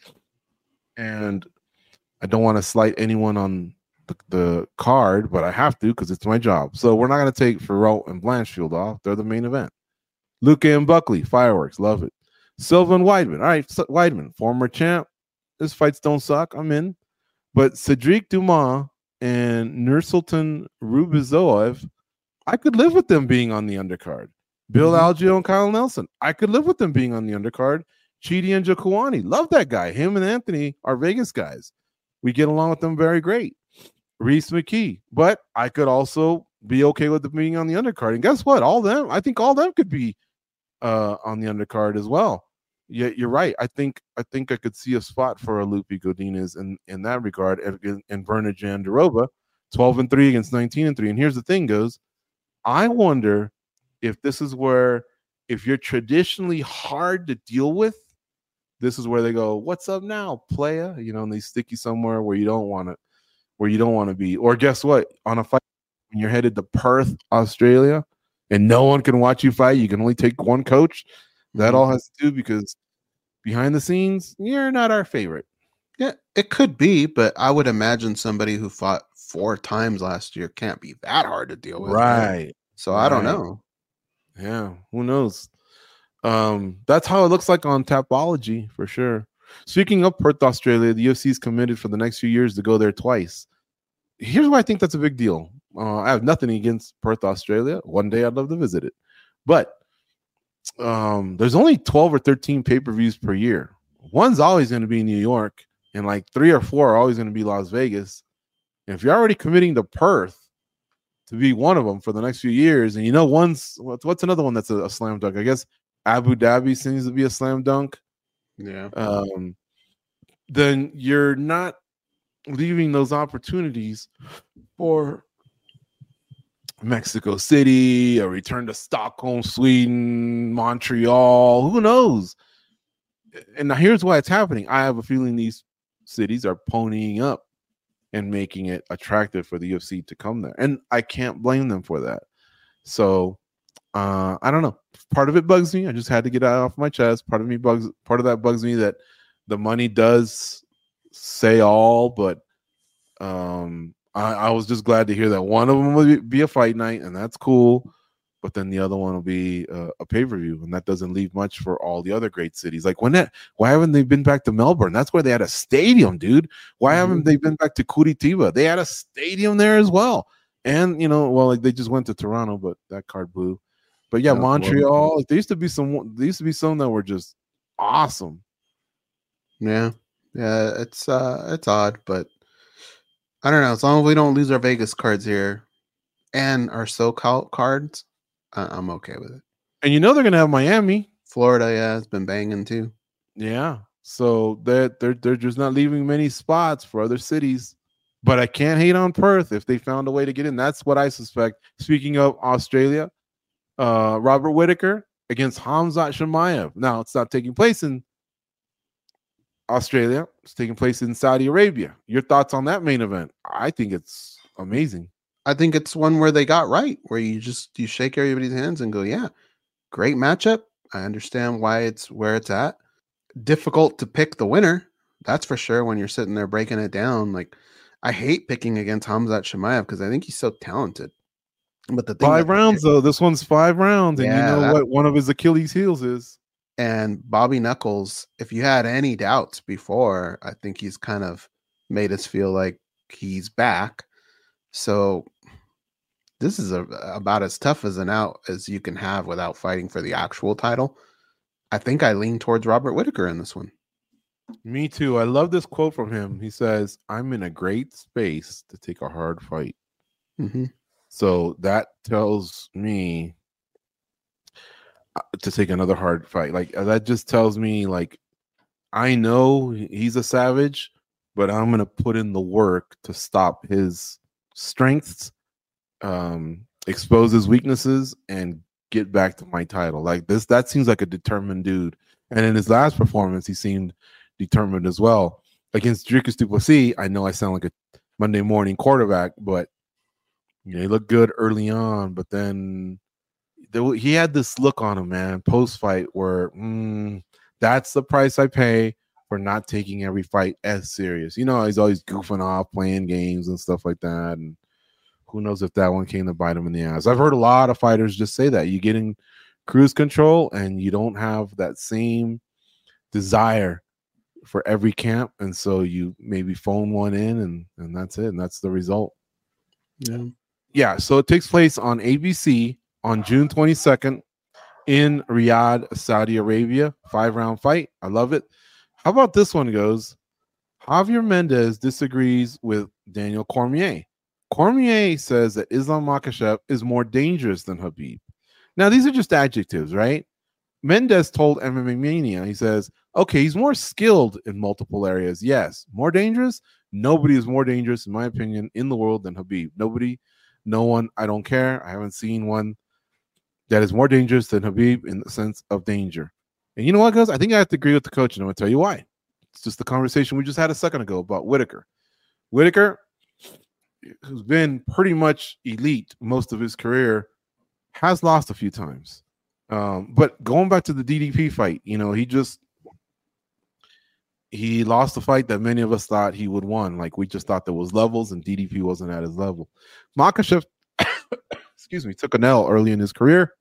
And I don't want to slight anyone on the card, but I have to because it's my job. So we're not going to take Farrell and Blanchfield off. They're the main event. Luca and Buckley, fireworks, love it. Silva and Weidman. All right, Weidman, former champ. His fights don't suck. I'm in. But Cedric Dumas and Nursultan Rubizoev, I could live with them being on the undercard. Bill Algeo and Kyle Nelson, I could live with them being on the undercard. Chidi and Jokuani, love that guy. Him and Anthony are Vegas guys. We get along with them very great. Reese McKee, but I could also be okay with them being on the undercard. And guess what? I think all them could be on the undercard as well. Yeah, you're right. I think I could see a spot for a Lupi Godinez in that regard, and Verna Jandiroba, 12-3 against 19-3. And here's the thing, goes. I wonder if this is where, if you're traditionally hard to deal with, this is where they go, "What's up now, playa?" And they stick you somewhere where you don't want to be. Or guess what? On a fight, when you're headed to Perth, Australia, and no one can watch you fight, you can only take one coach. That all has to do because behind the scenes, you're not our favorite. Yeah, it could be, but I would imagine somebody who fought 4 times last year can't be that hard to deal with. Right. So I don't know. Yeah, who knows? That's how it looks like on Tapology for sure. Speaking of Perth, Australia, the UFC is committed for the next few years to go there twice. Here's why I think that's a big deal. I have nothing against Perth, Australia. One day I'd love to visit it. But there's only 12 or 13 pay-per-views per year. One's always going to be New York, and like 3 or 4 are always going to be Las Vegas. And if you're already committing to Perth to be one of them for the next few years, and what's another one that's a slam dunk? I guess Abu Dhabi seems to be a slam dunk. Yeah. Then you're not leaving those opportunities for Mexico City, a return to Stockholm, Sweden, Montreal, who knows? And now here's why it's happening. I have a feeling these cities are ponying up and making it attractive for the UFC to come there. And I can't blame them for that. So I don't know. Part of it bugs me. I just had to get it off my chest. Part of that bugs me that the money does say all, but I was just glad to hear that one of them will be a fight night, and that's cool. But then the other one will be a pay-per-view, and that doesn't leave much for all the other great cities. Like why haven't they been back to Melbourne? That's where they had a stadium, dude. Why haven't they been back to Curitiba? They had a stadium there as well. And they just went to Toronto, but that card blew. But yeah, Montreal. There used to be some that were just awesome. Yeah, it's odd, but I don't know. As long as we don't lose our Vegas cards here and our SoCal cards, I'm okay with it. And they're gonna have Miami, Florida. Yeah, it's been banging too. Yeah, so they're just not leaving many spots for other cities. But I can't hate on Perth if they found a way to get in. That's what I suspect. Speaking of Australia, Robert Whittaker against Khamzat Chimaev. Now it's not taking place in Australia. It's taking place in Saudi Arabia. Your thoughts on that main event? I think it's amazing. I think it's one where they got right, where you shake everybody's hands and go, yeah, great matchup. I understand why it's where it's at. Difficult to pick the winner. That's for sure. When you're sitting there breaking it down, like I hate picking against Khamzat Chimaev because I think he's so talented. But the thing 5 rounds though, this one's 5 rounds, and what one of his Achilles heels is. And Bobby Knuckles, if you had any doubts before, I think he's kind of made us feel like he's back. So this is about as tough as an out as you can have without fighting for the actual title. I think I lean towards Robert Whittaker in this one. Me too. I love this quote from him. He says, "I'm in a great space to take a hard fight." Mm-hmm. So that tells me to take another hard fight. Like that just tells me, like, I know he's a savage, but I'm gonna put in the work to stop his strengths, expose his weaknesses, and get back to my title. Like this, that seems like a determined dude. And in his last performance, he seemed determined as well. Against Dricus du Plessis, I know I sound like a Monday morning quarterback, but He looked good early on, but then he had this look on him, man, post fight where that's the price I pay for not taking every fight as serious. He's always goofing off, playing games and stuff like that. And who knows if that one came to bite him in the ass. I've heard a lot of fighters just say that. You get in cruise control and you don't have that same desire for every camp. And so you maybe phone one in and that's it. And that's the result. Yeah. So it takes place on ABC on June 22nd in Riyadh, Saudi Arabia. 5-round fight. I love it. How about this one goes? Javier Mendez disagrees with Daniel Cormier. Cormier says that Islam Makhachev is more dangerous than Khabib. Now, these are just adjectives, right? Mendez told MMA Mania, he says, okay, he's more skilled in multiple areas. Yes. More dangerous? Nobody is more dangerous, in my opinion, in the world than Khabib. Nobody, no one, I don't care. I haven't seen one that is more dangerous than Khabib in the sense of danger. And you know what, guys? I think I have to agree with the coach, and I'm going to tell you why. It's just the conversation we just had a second ago about Whitaker. Whitaker, who's been pretty much elite most of his career, has lost a few times. But going back to the DDP fight, he lost the fight that many of us thought he would win. Like, we just thought there was levels and DDP wasn't at his level. Makhachev, took an L early in his career.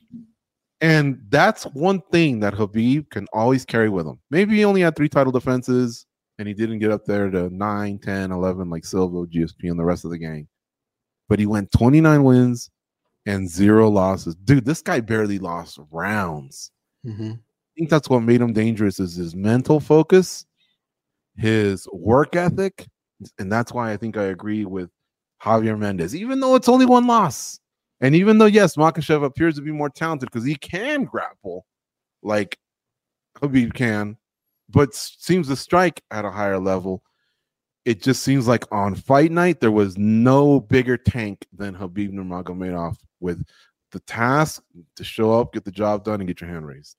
And that's one thing that Khabib can always carry with him. Maybe he only had 3 title defenses and he didn't get up there to 9, 10, 11 like Silva, GSP, and the rest of the gang. But he went 29 wins and 0 losses. Dude, this guy barely lost rounds. Mm-hmm. I think that's what made him dangerous is his mental focus, his work ethic, and that's why I think I agree with Javier Mendez, even though it's only 1 loss. And even though, yes, Makhachev appears to be more talented because he can grapple like Khabib can, but seems to strike at a higher level. It just seems like on fight night, there was no bigger tank than Khabib Nurmagomedov with the task to show up, get the job done, and get your hand raised.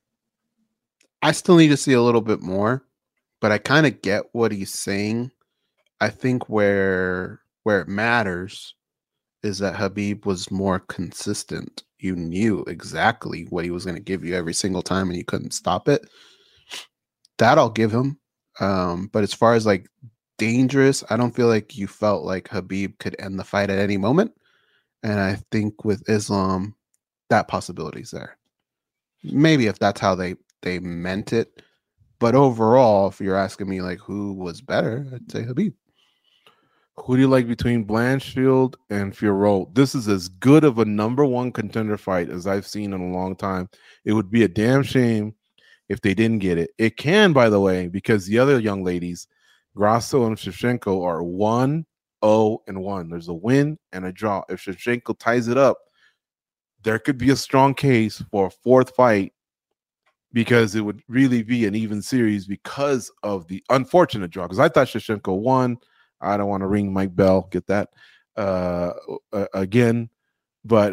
I still need to see a little bit more, but I kind of get what he's saying. I think where it matters is that Khabib was more consistent. You knew exactly what he was going to give you every single time and you couldn't stop it. That I'll give him. But as far as like dangerous, I don't feel like you felt like Khabib could end the fight at any moment. And I think with Islam, that possibility is there. Maybe if that's how they meant it. But overall, if you're asking me like who was better, I'd say Khabib. Who do you like between Blanchfield and Fiorot? This is as good of a number 1 contender fight as I've seen in a long time. It would be a damn shame if they didn't get it. It can, by the way, because the other young ladies, Grasso and Shevchenko, are 1-0-1. There's a win and a draw. If Shevchenko ties it up, there could be a strong case for a 4th fight because it would really be an even series because of the unfortunate draw. Because I thought Shevchenko won. I don't want to ring Mike Bell, get that again. But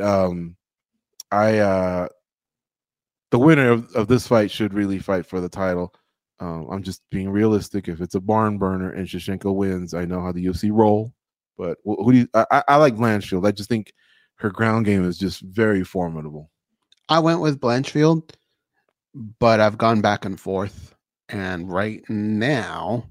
the winner of this fight should really fight for the title. I'm just being realistic. If it's a barn burner and Shevchenko wins, I know how the UFC roll. But who do you? I like Blanchfield. I just think her ground game is just very formidable. I went with Blanchfield, but I've gone back and forth. And right now,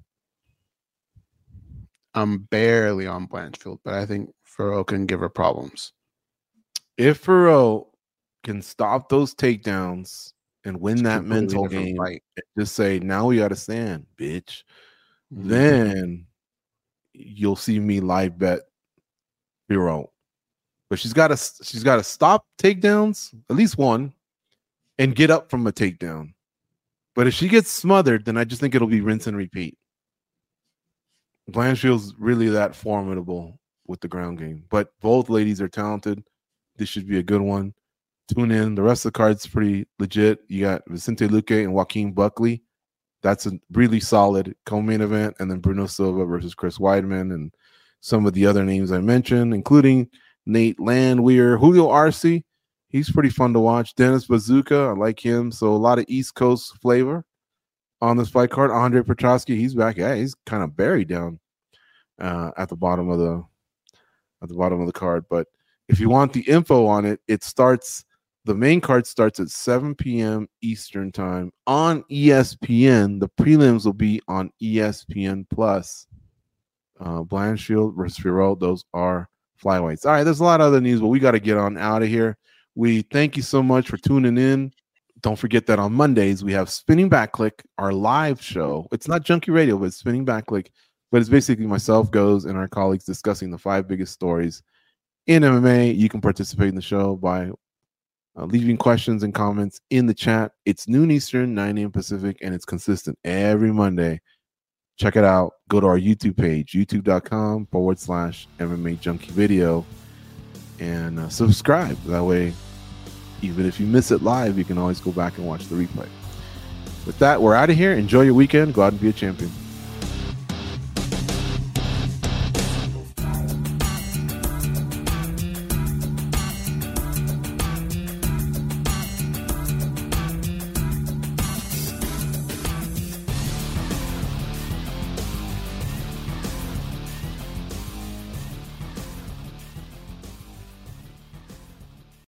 I'm barely on Blanchfield, but I think Fiorot can give her problems. If Fiorot can stop those takedowns and win that mental game, fight. And just say, now we got to stand, bitch, then you'll see me live bet Fiorot. But she's got to stop takedowns, at least one, and get up from a takedown. But if she gets smothered, then I just think it'll be rinse and repeat. Blanchfield's really that formidable with the ground game. But both ladies are talented. This should be a good one. Tune in. The rest of the card's pretty legit. You got Vicente Luque and Joaquin Buckley. That's a really solid co-main event. And then Bruno Silva versus Chris Weidman and some of the other names I mentioned, including Nate Landwehr, Julio Arce. He's pretty fun to watch. Dennis Bazooka, I like him. So a lot of East Coast flavor on this fight card. Andre Petrosky, he's back. Yeah, he's kind of buried down at the bottom of at the bottom of the card. But if you want the info on it, the main card starts at 7 p.m. Eastern time on ESPN. The prelims will be on ESPN Plus. Blanchfield versus Figueroa, those are flyweights. All right, there's a lot of other news, but we got to get on out of here. We thank you so much for tuning in. Don't forget that on Mondays, we have Spinning Back Click, our live show. It's not Junkie Radio, but it's Spinning Back Click. But it's basically myself, Goes, and our colleagues discussing the 5 biggest stories in MMA. You can participate in the show by leaving questions and comments in the chat. It's noon Eastern, 9 a.m. Pacific, and it's consistent every Monday. Check it out. Go to our YouTube page, youtube.com/MMA Junkie Video, and subscribe. That way, even if you miss it live, you can always go back and watch the replay. With that, we're out of here. Enjoy your weekend. Go out and be a champion.